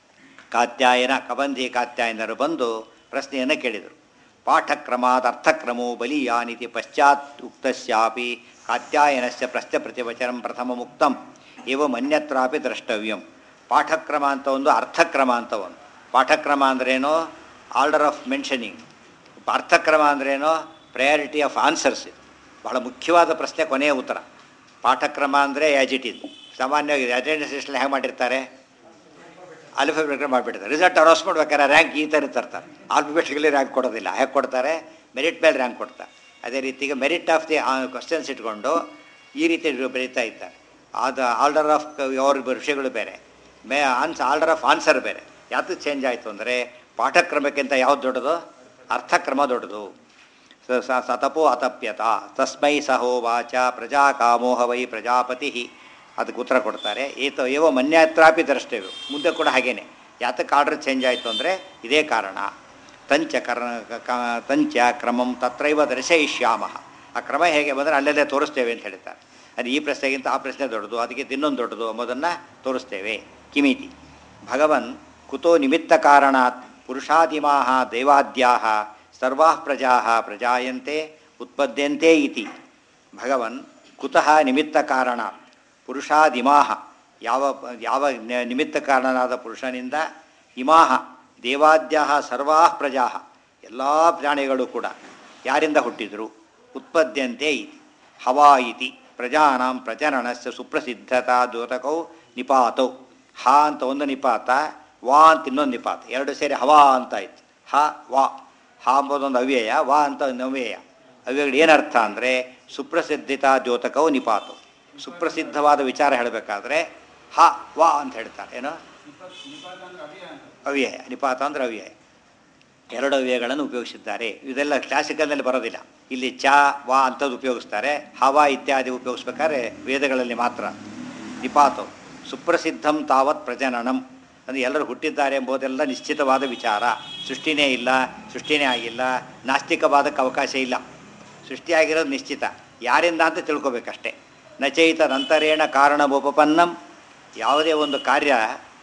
ಕಾತ್ಯಾಯನ ಕಬಂಧಿ ಕಾತ್ಯಾಯನರು ಬಂದು ಪ್ರಶ್ನೆಯನ್ನು ಕೇಳಿದರು. ಪಾಠಕ್ರಮಾದ ಅರ್ಥಕ್ರಮೋ ಬಲೀಯಾನಿತಿ ಪಶ್ಚಾತ್ ಉಕ್ತಸ್ಯಾಪಿ ಕಾತ್ಯಾಯನಸ್ಯ ಪ್ರಶ್ನೆ ಪ್ರತಿವಚನಂ ಪ್ರಥಮ ಮುಕ್ತಂ ಏವಂ ಅನ್ಯತ್ರಾಪಿ ದ್ರಷ್ಟವ್ಯಂ. ಪಾಠಕ್ರಮ ಅಂತ ಒಂದು, ಅರ್ಥಕ್ರಮ ಅಂತ ಒಂದು. ಪಾಠಕ್ರಮ ಅಂದ್ರೇನೋ ಆರ್ಡರ್ ಆಫ್ ಮೆನ್ಷನಿಂಗ್, ಅರ್ಥಕ್ರಮ ಅಂದ್ರೇನೋ ಪ್ರಯಾರಿಟಿ ಆಫ್ ಆನ್ಸರ್ಸ್. ಇದು ಬಹಳ ಮುಖ್ಯವಾದ ಪ್ರಶ್ನೆ, ಕೊನೆಯ ಉತ್ತರ. ಪಾಠಕ್ರಮ ಅಂದರೆ ಆ್ಯಸ್ ಇಟ್ ಈಸ್. ಸಾಮಾನ್ಯವಾಗಿ ಅಟೆಂಡೆನ್ಸ್ ಲಿಸ್ಟಲ್ಲಿ ಹೇಗೆ ಮಾಡಿರ್ತಾರೆ? ಆಲ್ಫಾಬೆಟಿಕಲ್ ಮಾಡಿಬಿಡ್ತಾರೆ. ರಿಸಲ್ಟ್ ಅನೌನ್ಸ್ ಮಾಡ್ಬೇಕಾದ್ರೆ ರ್ಯಾಂಕ್ ಈ ಥರ ತರ್ತಾರೆ. ಆಲ್ಫಾಬೆಟಿಕಲಿ ರ್ಯಾಂಕ್ ಕೊಡೋದಿಲ್ಲ. ಹೇಗೆ ಕೊಡ್ತಾರೆ? ಮೆರಿಟ್ ಮೇಲೆ ರ್ಯಾಂಕ್ ಕೊಡ್ತಾರೆ. ಅದೇ ರೀತಿಗೆ ಮೆರಿಟ್ ಆಫ್ ದಿ ಕ್ವಶನ್ಸ್ ಇಟ್ಕೊಂಡು ಈ ರೀತಿ ಬರೀತಾ ಇದ್ದಾರೆ. ಅದು ಆರ್ಡರ್ ಆಫ್ ಅವ್ರ ವಿಷಯಗಳು ಬೇರೆ, ಮೇ ಆನ್ಸ್ ಆರ್ಡರ್ ಆಫ್ ಆನ್ಸರ್ ಬೇರೆ. ಯಾವುದು ಚೇಂಜ್ ಆಯಿತು ಅಂದರೆ ಪಾಠಕ್ರಮಕ್ಕಿಂತ ಯಾವ್ದು ದೊಡ್ಡದು? ಅರ್ಥಕ್ರಮ ದೊಡ್ಡದು. ಸತಪೋ ಅತಪ್ಯತ ತಸ್ಮೈ ಸಹೋವಾಚ ಪ್ರಜಾ ಕಾಮೋಹ ವೈ ಪ್ರಜಾಪತಿ. ಅದಕ್ಕೆ ಉತ್ತರ ಕೊಡ್ತಾರೆ. ಏತೋ ಏವೋ ಮನ್ಯತ್ರಾಪಿ ದ್ರಷ್ಟವ್ಯ. ಮುಂದೆ ಕೂಡ ಹಾಗೇನೆ. ಯಾತಕ್ಕೆ ಆರ್ಡರ್ ಚೇಂಜ್ ಆಯಿತು ಅಂದರೆ ಇದೇ ಕಾರಣ. ತಂಚ ಕರ್ಣ ತಂಚ ಕ್ರಮಂ ತತ್ರೈವ ದರ್ಶಯಿಷ್ಯಾಮ. ಆ ಕ್ರಮ ಹೇಗೆ ಬಂದರೆ ಅಲ್ಲೆಲ್ಲೇ ತೋರಿಸ್ತೇವೆ ಅಂತ ಹೇಳ್ತಾರೆ. ಅದು ಈ ಪ್ರಶ್ನೆಗಿಂತ ಆ ಪ್ರಶ್ನೆ ದೊಡ್ಡದು, ಅದಕ್ಕಿಂತ ಇನ್ನೊಂದು ದೊಡ್ಡದು ಎಂಬುದನ್ನು ತೋರಿಸ್ತೇವೆ. ಕಿಮಿತಿ ಭಗವನ್ ಕುತೋ ನಿಮಿತ್ತ ಕಾರಣಾತ್ ಪುರುಷಾದಿಮಾಹ ದೇವಾದ್ಯಾಹ ಸರ್ವಾಃ ಪ್ರಜಾಃ ಪ್ರಜಾಯಂತೆ ಉತ್ಪದ್ಯಂತೆ ಇತಿ. ಭಗವನ್ ಕುತಃ ನಿಮಿತ್ತ ಕಾರಣ ಪುರುಷಾದಿಮಾಹ ಯಾವ ಯಾವ ನಿಮಿತ್ತ ಕಾರಣನಾದ ಪುರುಷನಿಂದ ಇಮಾಹ ದೇವಾದ್ಯಾಹ ಸರ್ವಾಃ ಪ್ರಜಾಃ ಎಲ್ಲ ಪ್ರಾಣಿಗಳು ಕೂಡ ಯಾರಿಂದ ಹುಟ್ಟಿದರು ಉತ್ಪದ್ಯಂತೆ ಇತಿ. ಹವಾ ಇತಿ ಪ್ರಜಾನಾಂ ಪ್ರಜನನಸ್ಯ ಸುಪ್ರಸಿದ್ಧತಾ ದ್ಯೋತಕೌ ನಿಪಾತೌ. ಹ ಅಂತ ಒಂದು ನಿಪಾತ, ವಾ ಅಂತ ಇನ್ನೊಂದು ನಿಪಾತ, ಎರಡು ಸೇರಿ ಹವಾ ಅಂತ ಆಯ್ತು. ಹ ವಾ ಹ ಅಂಬೋದೊಂದು ಅವ್ಯಯ, ವಾ ಅಂತ ಒಂದು ಅವ್ಯಯ. ಅವ್ಯಗಳು ಏನರ್ಥ ಅಂದರೆ ಸುಪ್ರಸಿದ್ಧತಾ ದ್ಯೋತಕವು ನಿಪಾತವು. ಸುಪ್ರಸಿದ್ಧವಾದ ವಿಚಾರ ಹೇಳಬೇಕಾದ್ರೆ ಹ ವಾ ಅಂತ ಹೇಳ್ತಾರೆ. ಏನು ಅವ್ಯಯ, ನಿಪಾತ ಅಂದರೆ ಅವ್ಯಯ. ಎರಡು ಅವ್ಯಯಗಳನ್ನು ಉಪಯೋಗಿಸಿದ್ದಾರೆ. ಇದೆಲ್ಲ ಕ್ಲಾಸಿಕಲ್ನಲ್ಲಿ ಬರೋದಿಲ್ಲ. ಇಲ್ಲಿ ಚ ವಾ ಅಂಥದ್ದು ಉಪಯೋಗಿಸ್ತಾರೆ. ಹವಾ ಇತ್ಯಾದಿ ಉಪಯೋಗಿಸ್ಬೇಕಾದ್ರೆ ವೇದಗಳಲ್ಲಿ ಮಾತ್ರ. ನಿಪಾತವು ಸುಪ್ರಸಿದ್ಧಂ ತಾವತ್ ಪ್ರಜನನಂ ಅಂದರೆ ಎಲ್ಲರೂ ಹುಟ್ಟಿದ್ದಾರೆ ಎಂಬುದೆಲ್ಲ ನಿಶ್ಚಿತವಾದ ವಿಚಾರ. ಸೃಷ್ಟಿನೇ ಇಲ್ಲ, ಸೃಷ್ಟಿನೇ ಆಗಿಲ್ಲ, ನಾಸ್ತಿಕವಾದಕ್ಕೆ ಅವಕಾಶ ಇಲ್ಲ. ಸೃಷ್ಟಿಯಾಗಿರೋದು ನಿಶ್ಚಿತ, ಯಾರಿಂದ ಅಂತ ತಿಳ್ಕೊಬೇಕಷ್ಟೇ. ನಚೈತದಂತರೇಣ ಕಾರಣಮುಪಪನ್ನಂ, ಯಾವುದೇ ಒಂದು ಕಾರ್ಯ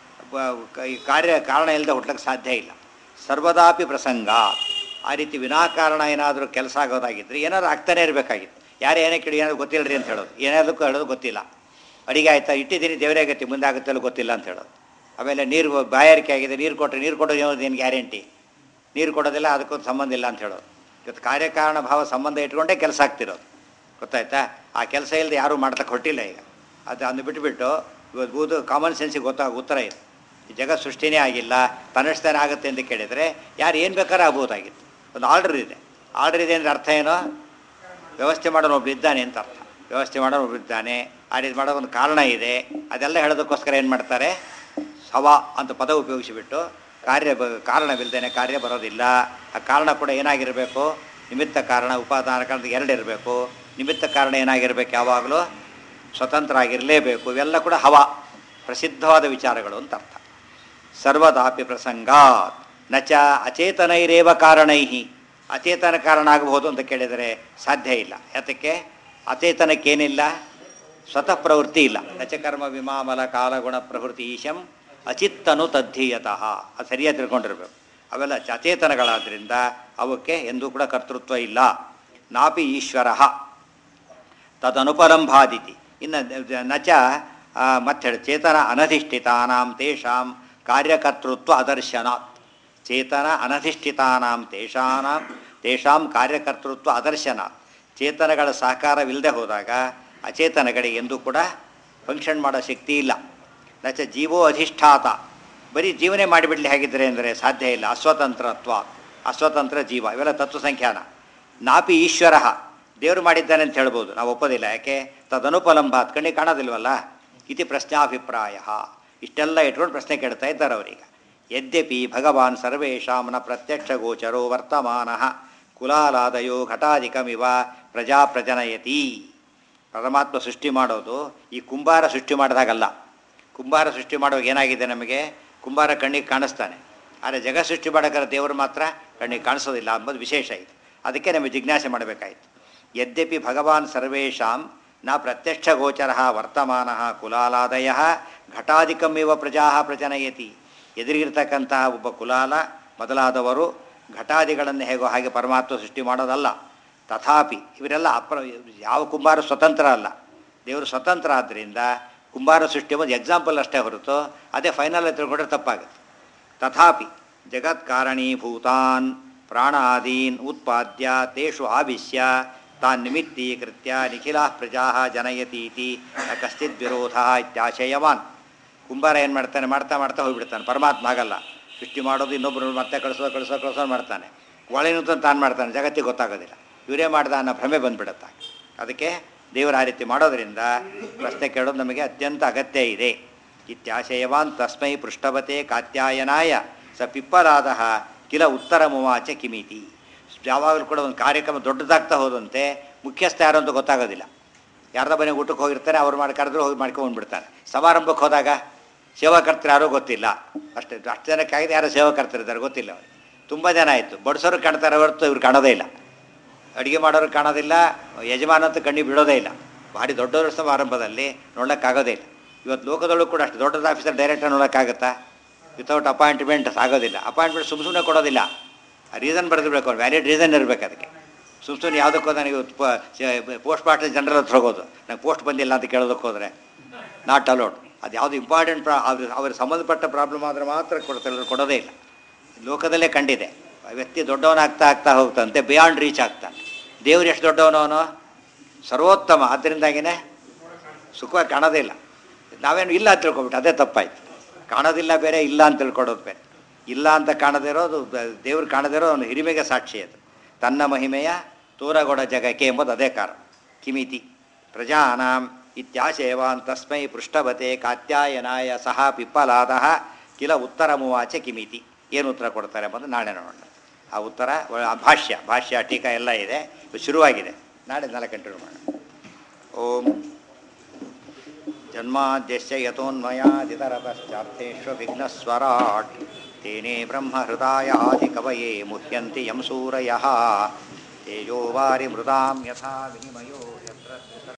ಕಾರ್ಯ ಕಾರಣ ಇಲ್ಲದೆ ಹುಟ್ಟಲಿಕ್ಕೆ ಸಾಧ್ಯ ಇಲ್ಲ. ಸರ್ವದಾಪಿ ಪ್ರಸಂಗ, ಆ ರೀತಿ ವಿನಾಕಾರಣ ಏನಾದರೂ ಕೆಲಸ ಆಗೋದಾಗಿದ್ದರೆ ಏನಾದರೂ ಆಗ್ತಾನೆ ಇರಬೇಕಾಗಿತ್ತು. ಯಾರು ಏನೇ ಕೇಳಿ ಏನಾದ್ರು ಗೊತ್ತಿಲ್ಲರಿ ಅಂತ ಹೇಳೋದು, ಏನಾದಕ್ಕೂ ಹೇಳೋದು ಗೊತ್ತಿಲ್ಲ. ಅಡಿಗೆ ಆಯ್ತಾ ಇಟ್ಟಿದ್ದೀನಿ ದೇವರೇ ಆಗತ್ತೆ ಮುಂದೆ ಆಗುತ್ತಲ್ಲ ಗೊತ್ತಿಲ್ಲ ಅಂತ ಹೇಳೋದು. ಆಮೇಲೆ ನೀರು ಬಾಯಾರಿಕೆ ಆಗಿದೆ, ನೀರು ಕೊಟ್ಟರೆ ನೀರು ಕೊಡೋದು ಏನೋ ಏನು ಗ್ಯಾರಂಟಿ, ನೀರು ಕೊಡೋದಿಲ್ಲ ಅದಕ್ಕೊಂದು ಸಂಬಂಧ ಇಲ್ಲ ಅಂತ ಹೇಳೋದು. ಇವತ್ತು ಕಾರ್ಯಕಾರಣ ಭಾವ ಸಂಬಂಧ ಇಟ್ಕೊಂಡೇ ಕೆಲಸ ಆಗ್ತಿರೋದು, ಗೊತ್ತಾಯ್ತಾ. ಆ ಕೆಲಸ ಇಲ್ಲದೆ ಯಾರೂ ಮಾಡ್ತಕ್ಕೆ ಹೊಟ್ಟಿಲ್ಲ ಈಗ. ಅದು ಅಂದು ಬಿಟ್ಟುಬಿಟ್ಟು ಇವತ್ತು ಬೂದು ಕಾಮನ್ ಸೆನ್ಸಿಗೆ ಗೊತ್ತಾಗ ಉತ್ತರ ಇದೆ. ಈ ಜಗತ್ ಸೃಷ್ಟಿನೇ ಆಗಿಲ್ಲ, ತನ್ನಷ್ಟೇನೆ ಆಗುತ್ತೆ ಅಂತ ಕೇಳಿದರೆ ಯಾರು ಏನು ಬೇಕಾದ್ರೂ ಆಗ್ಬೋದಾಗಿತ್ತು. ಒಂದು ಆರ್ಡ್ರ್ ಇದೆ, ಆರ್ಡ್ರ್ ಇದೆ ಅಂದರೆ ಅರ್ಥ ಏನೋ ವ್ಯವಸ್ಥೆ ಮಾಡೋನು ಒಬ್ರು ಇದ್ದಾನೆ ಅಂತ ಅರ್ಥ. ವ್ಯವಸ್ಥೆ ಮಾಡೋನು ಒಬ್ರು ಇದ್ದಾನೆ, ಆ ರೀತಿ ಮಾಡೋ ಒಂದು ಕಾರಣ ಇದೆ. ಅದೆಲ್ಲ ಹೇಳೋದಕ್ಕೋಸ್ಕರ ಏನು ಮಾಡ್ತಾರೆ, ಸವಾ ಅಂತ ಪದ ಉಪಯೋಗಿಸಿಬಿಟ್ಟು ಕಾರ್ಯ ಬ ಕಾರಣವಿಲ್ಲದೇನೆ ಕಾರ್ಯ ಬರೋದಿಲ್ಲ. ಆ ಕಾರಣ ಕೂಡ ಏನಾಗಿರಬೇಕು, ನಿಮಿತ್ತ ಕಾರಣ ಉಪಾದಾನ ಕಾರಣ ಎರಡು ಇರಬೇಕು. ನಿಮಿತ್ತ ಕಾರಣ ಏನಾಗಿರಬೇಕು, ಯಾವಾಗಲೂ ಸ್ವತಂತ್ರ ಆಗಿರಲೇಬೇಕು. ಇವೆಲ್ಲ ಕೂಡ ಹವಾ ಪ್ರಸಿದ್ಧವಾದ ವಿಚಾರಗಳು ಅಂತ ಅರ್ಥ. ಸರ್ವದಾಪಿ ಪ್ರಸಂಗಾತ್ ನಚ ಅಚೇತನೈರೇವ ಕಾರಣೈ, ಅಚೇತನ ಕಾರಣ ಆಗಬಹುದು ಅಂತ ಕೇಳಿದರೆ ಸಾಧ್ಯ ಇಲ್ಲ. ಯಾತಕ್ಕೆ, ಅಚೇತನಕ್ಕೇನಿಲ್ಲ, ಸ್ವತಃ ಪ್ರವೃತ್ತಿ ಇಲ್ಲ. ನಚಕರ್ಮ ವಿಮಾಮಲ ಕಾಲಗುಣ ಪ್ರವೃತ್ತಿ ಈಶಂ ಅಚಿತ್ತನು ತದ್ಧೀಯತಃ, ಅದು ಸರಿಯಾಗಿ ತಿಳ್ಕೊಂಡಿರ್ಬೇಕು. ಅವೆಲ್ಲ ಅಚೇತನಗಳಾದ್ದರಿಂದ ಅವಕ್ಕೆ ಎಂದೂ ಕೂಡ ಕರ್ತೃತ್ವ ಇಲ್ಲ. ನಾಪಿ ಈಶ್ವರ ತದನುಪಲಂಭಾದಿತಿ. ಇನ್ನು ನಚ ಮತ್ತೆ ಹೇಳಿ ಚೇತನ ಅನಧಿಷ್ಠಿತಾನಾಂ ತೇಷಾಂ ಕಾರ್ಯಕರ್ತೃತ್ವ ಅದರ್ಶನಾತ್. ಚೇತನ ಅನಧಿಷ್ಠಿತಾನಾಂ ತೇಷಾನಾಂ ತೇಷಾಂ ಕಾರ್ಯಕರ್ತೃತ್ವ ಅದರ್ಶನಾತ್. ಚೇತನಗಳ ಸಹಕಾರವಿಲ್ಲದೆ ಹೋದಾಗ ಅಚೇತನಗಳಿಗೆ ಎಂದೂ ಕೂಡ ಫಂಕ್ಷನ್ ಮಾಡೋ ಶಕ್ತಿ ಇಲ್ಲ. ನಚ ಜೀವೋ ಅಧಿಷ್ಠಾತ, ಬರೀ ಜೀವನೇ ಮಾಡಿಬಿಡಲಿ ಹೇಗಿದ್ದರೆ ಅಂದರೆ ಸಾಧ್ಯ ಇಲ್ಲ. ಅಸ್ವತಂತ್ರತ್ವ, ಅಸ್ವತಂತ್ರ ಜೀವ, ಇವೆಲ್ಲ ತತ್ವ ಸಂಖ್ಯಾನ. ನಾಪಿ ಈಶ್ವರ, ದೇವರು ಮಾಡಿದ್ದಾನೆ ಅಂತ ಹೇಳ್ಬೋದು, ನಾವು ಒಪ್ಪೋದಿಲ್ಲ. ಯಾಕೆ, ತದನುಪಲಂಬಾತ್, ಕಣ್ಣಿಗೆ ಕಾಣೋದಿಲ್ವಲ್ಲ. ಇತಿ ಪ್ರಶ್ನಾಭಿಪ್ರಾಯ. ಇಷ್ಟೆಲ್ಲ ಇಟ್ಕೊಂಡು ಪ್ರಶ್ನೆ ಕೇಳ್ತಾ ಇದ್ದಾರೆ ಅವರೀಗ. ಯದ್ಯಪಿ ಭಗವಾನ್ ಸರ್ವೇಷಾಂ ನ ಪ್ರತ್ಯಕ್ಷ ಗೋಚರೋ ವರ್ತಮಾನ ಕುಲಾಲಾದಯೋ ಘಟಾಧಿಕಮಿವ ಪ್ರಜಾ ಪ್ರಜನಯತಿ. ಪರಮಾತ್ಮ ಸೃಷ್ಟಿ ಮಾಡೋದು ಈ ಕುಂಬಾರ ಸೃಷ್ಟಿ ಮಾಡಿದಾಗಲ್ಲ. ಕುಂಬಾರ ಸೃಷ್ಟಿ ಮಾಡುವಾಗ ಏನಾಗಿದೆ, ನಮಗೆ ಕುಂಬಾರ ಕಣ್ಣಿಗೆ ಕಾಣಿಸ್ತಾನೆ, ಆದರೆ ಜಗತ್ ಸೃಷ್ಟಿ ಮಾಡೋಕ್ಕಾದ್ರೆ ದೇವರು ಮಾತ್ರ ಕಣ್ಣಿಗೆ ಕಾಣಿಸೋದಿಲ್ಲ ಅಂಬೋದು ವಿಶೇಷ ಇದೆ. ಅದಕ್ಕೆ ನಮಗೆ ಜಿಜ್ಞಾಸೆ ಮಾಡಬೇಕಾಯಿತು. ಯದ್ಯಪಿ ಭಗವಾನ್ ಸರ್ವೇಷಾಂ ನ ಪ್ರತ್ಯಕ್ಷ ಗೋಚರ ವರ್ತಮಾನ ಕುಲಾಲಾದಯ ಘಟಾಧಿಕಮಿವ ಪ್ರಜಾ ಪ್ರಜನಯತಿ. ಎದುರಿಗಿರ್ತಕ್ಕಂತಹ ಒಬ್ಬ ಕುಲಾಲ ಮೊದಲಾದವರು ಘಟಾದಿಗಳನ್ನು ಹೇಗೋ ಹಾಗೆ ಪರಮಾತ್ಮ ಸೃಷ್ಟಿ ಮಾಡೋದಲ್ಲ. ತಥಾಪಿ ಇವರೆಲ್ಲ ಅಪ್ರ ಯಾವ ಕುಂಬಾರ ಸ್ವತಂತ್ರ ಅಲ್ಲ, ದೇವರು ಸ್ವತಂತ್ರ. ಆದ್ದರಿಂದ ಕುಂಬಾರ ಸೃಷ್ಟಿ ಒಂದು ಎಕ್ಸಾಂಪಲ್ ಅಷ್ಟೇ ಹೊರತು ಅದೇ ಫೈನಲ್ ತಿಳ್ಕೊಂಡ್ರೆ ತಪ್ಪಾಗುತ್ತೆ. ತಥಾಪಿ ಜಗತ್ಕಾರಣೀಭೂತಾನ್ ಪ್ರಾಣಾದೀನ್ ಉತ್ಪಾದ್ಯ ತೇಷು ಆವಿಶ್ಯ ತಾನ್ ನಿಮಿತ್ತೀಕೃತ್ಯ ನಿಖಿಲಾ ಪ್ರಜಾ ಜನಯತೀತಿ ನ ಕಶ್ಚಿದ್ ವಿರೋಧ ಇತ್ಯಾಶಯವಾನ್. ಕುಂಬಾರ ಏನು ಮಾಡ್ತಾನೆ, ಮಾಡ್ತಾ ಮಾಡ್ತಾ ಹೋಗಿಬಿಡ್ತಾನೆ. ಪರಮಾತ್ಮ ಆಗಲ್ಲ, ಸೃಷ್ಟಿ ಮಾಡೋದು ಇನ್ನೊಬ್ಬರು ಮತ್ತೆ ಕಳಿಸೋ ಕಳಿಸೋ ಕಳಿಸೋ ಮಾಡ್ತಾನೆ. ಒಳಗಿನಂತ ತಾನು ಮಾಡ್ತಾನೆ, ಜಗತ್ತಿಗೆ ಗೊತ್ತಾಗೋದಿಲ್ಲ. ಇವರೇ ಮಾಡ್ದ ಅನ್ನೋ ಭ್ರಮೆ ಬಂದುಬಿಡುತ್ತೆ. ಅದಕ್ಕೆ ದೇವರ ಆ ರೀತಿ ಮಾಡೋದರಿಂದ ಪ್ರಶ್ನೆ ಕೇಳೋದು ನಮಗೆ ಅತ್ಯಂತ ಅಗತ್ಯ ಇದೆ. ಇತ್ಯಾಶಯವಾನ್ ತಸ್ಮೈ ಪೃಷ್ಠವತೆ ಕಾತ್ಯಾಯನಾಯ ಸ ಪಿಪ್ಪಲಾದ ಕಿಲ ಉತ್ತರ ಮುವಾಚ ಕಿಮಿತಿ. ಯಾವಾಗಲೂ ಕೂಡ ಒಂದು ಕಾರ್ಯಕ್ರಮ ದೊಡ್ಡದಾಗ್ತಾ ಹೋದಂತೆ ಮುಖ್ಯಸ್ಥ ಯಾರು ಅಂತ ಗೊತ್ತಾಗೋದಿಲ್ಲ. ಯಾರ್ದ ಮನೆಗೆ ಊಟಕ್ಕೆ ಹೋಗಿರ್ತಾರೆ, ಅವ್ರು ಮಾಡಿ ಕರೆದ್ರು ಹೋಗಿ ಮಾಡ್ಕೊಂಡ್ಬಿಡ್ತಾನೆ. ಸಮಾರಂಭಕ್ಕೆ ಹೋದಾಗ ಸೇವಾಕರ್ತರು ಯಾರೋ ಗೊತ್ತಿಲ್ಲ, ಅಷ್ಟೇ. ಅಷ್ಟು ಜನಕ್ಕಾಗಿದೆ ಯಾರೋ ಸೇವಾಕರ್ತರಿದ್ದಾರೆ ಗೊತ್ತಿಲ್ಲ ಅವ್ರಿಗೆ. ತುಂಬ ಜನ ಆಯಿತು, ಬಡಿಸೋರು ಕಾಣ್ತಾರೆ ಹೊರತು ಇವ್ರು ಕಾಣೋದೇ ಇಲ್ಲ. ಅಡುಗೆ ಮಾಡೋರು ಕಾಣೋದಿಲ್ಲ, ಯಜಮಾನಂತೂ ಕಣ್ಣಿಗೆ ಬಿಡೋದೇ ಇಲ್ಲ. ಭಾರಿ ದೊಡ್ಡವ್ರ ಸಮಾರಂಭದಲ್ಲಿ ನೋಡೋಕ್ಕಾಗೋದೇ ಇಲ್ಲ. ಇವತ್ತು ಲೋಕದೊಳಗೂ ಕೂಡ ಅಷ್ಟು ದೊಡ್ಡದ ಆಫೀಸರ್ ಡೈರೆಕ್ಟರ್ ನೋಡೋಕ್ಕಾಗತ್ತಾ? ವಿತೌಟ್ ಅಪಾಯಿಂಟ್ಮೆಂಟ್ ಆಗೋದಿಲ್ಲ. ಅಪಾಯಿಂಟ್ಮೆಂಟ್ ಸುಮ್ಮ ಸುಮ್ಮನೆ ಕೊಡೋದಿಲ್ಲ, ರೀಸನ್ ಬರೆದಿರ್ಬೇಕು, ವ್ಯಾಲಿಡ್ ರೀಸನ್ ಇರಬೇಕು ಅದಕ್ಕೆ. ಸುಮ್ಮ ಸುಮ್ಮನೆ ಯಾವುದಕ್ಕೋ ನನಗೆ ಪೋಸ್ಟ್ ಮಾಸ್ಟರ್ ಜನರಲ್ ಹತ್ರ ಹೋಗೋದು, ನಂಗೆ ಪೋಸ್ಟ್ ಬಂದಿಲ್ಲ ಅಂತ ಕೇಳೋದಕ್ಕೆ ಹೋದರೆ ನಾಟ್ ಅಲೌಡ್. ಅದು ಯಾವುದು ಇಂಪಾರ್ಟೆಂಟ್ ಪ್ರಾ ಅವ್ರಿಗೆ ಅವ್ರಿಗೆ ಸಂಬಂಧಪಟ್ಟ ಪ್ರಾಬ್ಲಮ್ ಆದರೆ ಮಾತ್ರ ಕೊಡ್ತಾರೆ, ಕೊಡೋದೇ ಇಲ್ಲ. ಲೋಕದಲ್ಲೇ ಕಂಡಿದೆ, ವ್ಯಕ್ತಿ ದೊಡ್ಡವನಾಗ್ತಾ ಆಗ್ತಾ ಹೋಗ್ತಾನಂತೆ, ಬಿಯಾಂಡ್ ರೀಚ್ ಆಗ್ತಾನೆ. ದೇವ್ರು ಎಷ್ಟು ದೊಡ್ಡವನು, ಅವನು ಸರ್ವೋತ್ತಮ, ಅದರಿಂದಾಗಿಯೇ ಸುಖವಾಗಿ ಕಾಣೋದೇ ಇಲ್ಲ. ನಾವೇನು ಇಲ್ಲ ಅಂತ ತಿಳ್ಕೊಬಿಟ್ಟು ಅದೇ ತಪ್ಪಾಯ್ತು. ಕಾಣೋದಿಲ್ಲ ಬೇರೆ, ಇಲ್ಲ ಅಂತ ತಿಳ್ಕೊಡೋದು ಬೇರೆ. ಇಲ್ಲ ಅಂತ ಕಾಣದೇ ಇರೋದು ದೇವ್ರು ಕಾಣದೇ ಇರೋ ಅವನು ಹಿರಿಮೆಗೆ ಸಾಕ್ಷಿ. ಅದು ತನ್ನ ಮಹಿಮೆಯ ತೋರಗೊಡ ಜಗಕ್ಕೆ ಎಂಬುದು ಅದೇ ಕಾರಣ. ಕಿಮಿತಿ ಪ್ರಜಾನಾಂ ಇತ್ಯಾಶೇವಾನ್ ತಸ್ಮೈ ಪೃಷ್ಠವತೆ ಕಾತ್ಯಾಯನಾಯ ಸಹ ಪಿಪ್ಪಲಾದ ಕಿಲ ಉತ್ತರ ಮುವಾಚ ಕಿಮಿತಿ. ಏನು ಉತ್ತರ ಕೊಡ್ತಾರೆ ಎಂಬುದು ನಾಳೆ ನೋಡೋಣ. ಆ ಉತ್ತರ ಭಾಷ್ಯ ಭಾಷ್ಯ ಟೀಕಾ ಎಲ್ಲ ಇದೆ, ಶುರುವಾಗಿದೆ. ನಾಳೆ ನಾಳೆ ಕಂಟಿನ್ಯೂ ಮಾಡೋಣ. ಓಂ ಜನ್ಮಾದ್ಯಶ್ಚ ಯತೋನ್ಮಯಾದಿತರತಶ್ಚಾರ್ಥೇಶ್ವ ವಿಘ್ನಸ್ವರಾಟ್ ತೇನೇ ಬ್ರಹ್ಮಹೃದಾಯಾದಿ ಕವಯೇ ಮುಹ್ಯಂತಿ ಯಂ ಸೂರಯಃ ತೇಜೋ ವಾರಿ ಮೃದಾಂ ಯಥಾ ವಿನಿಮಯೋ ಯತ್ರ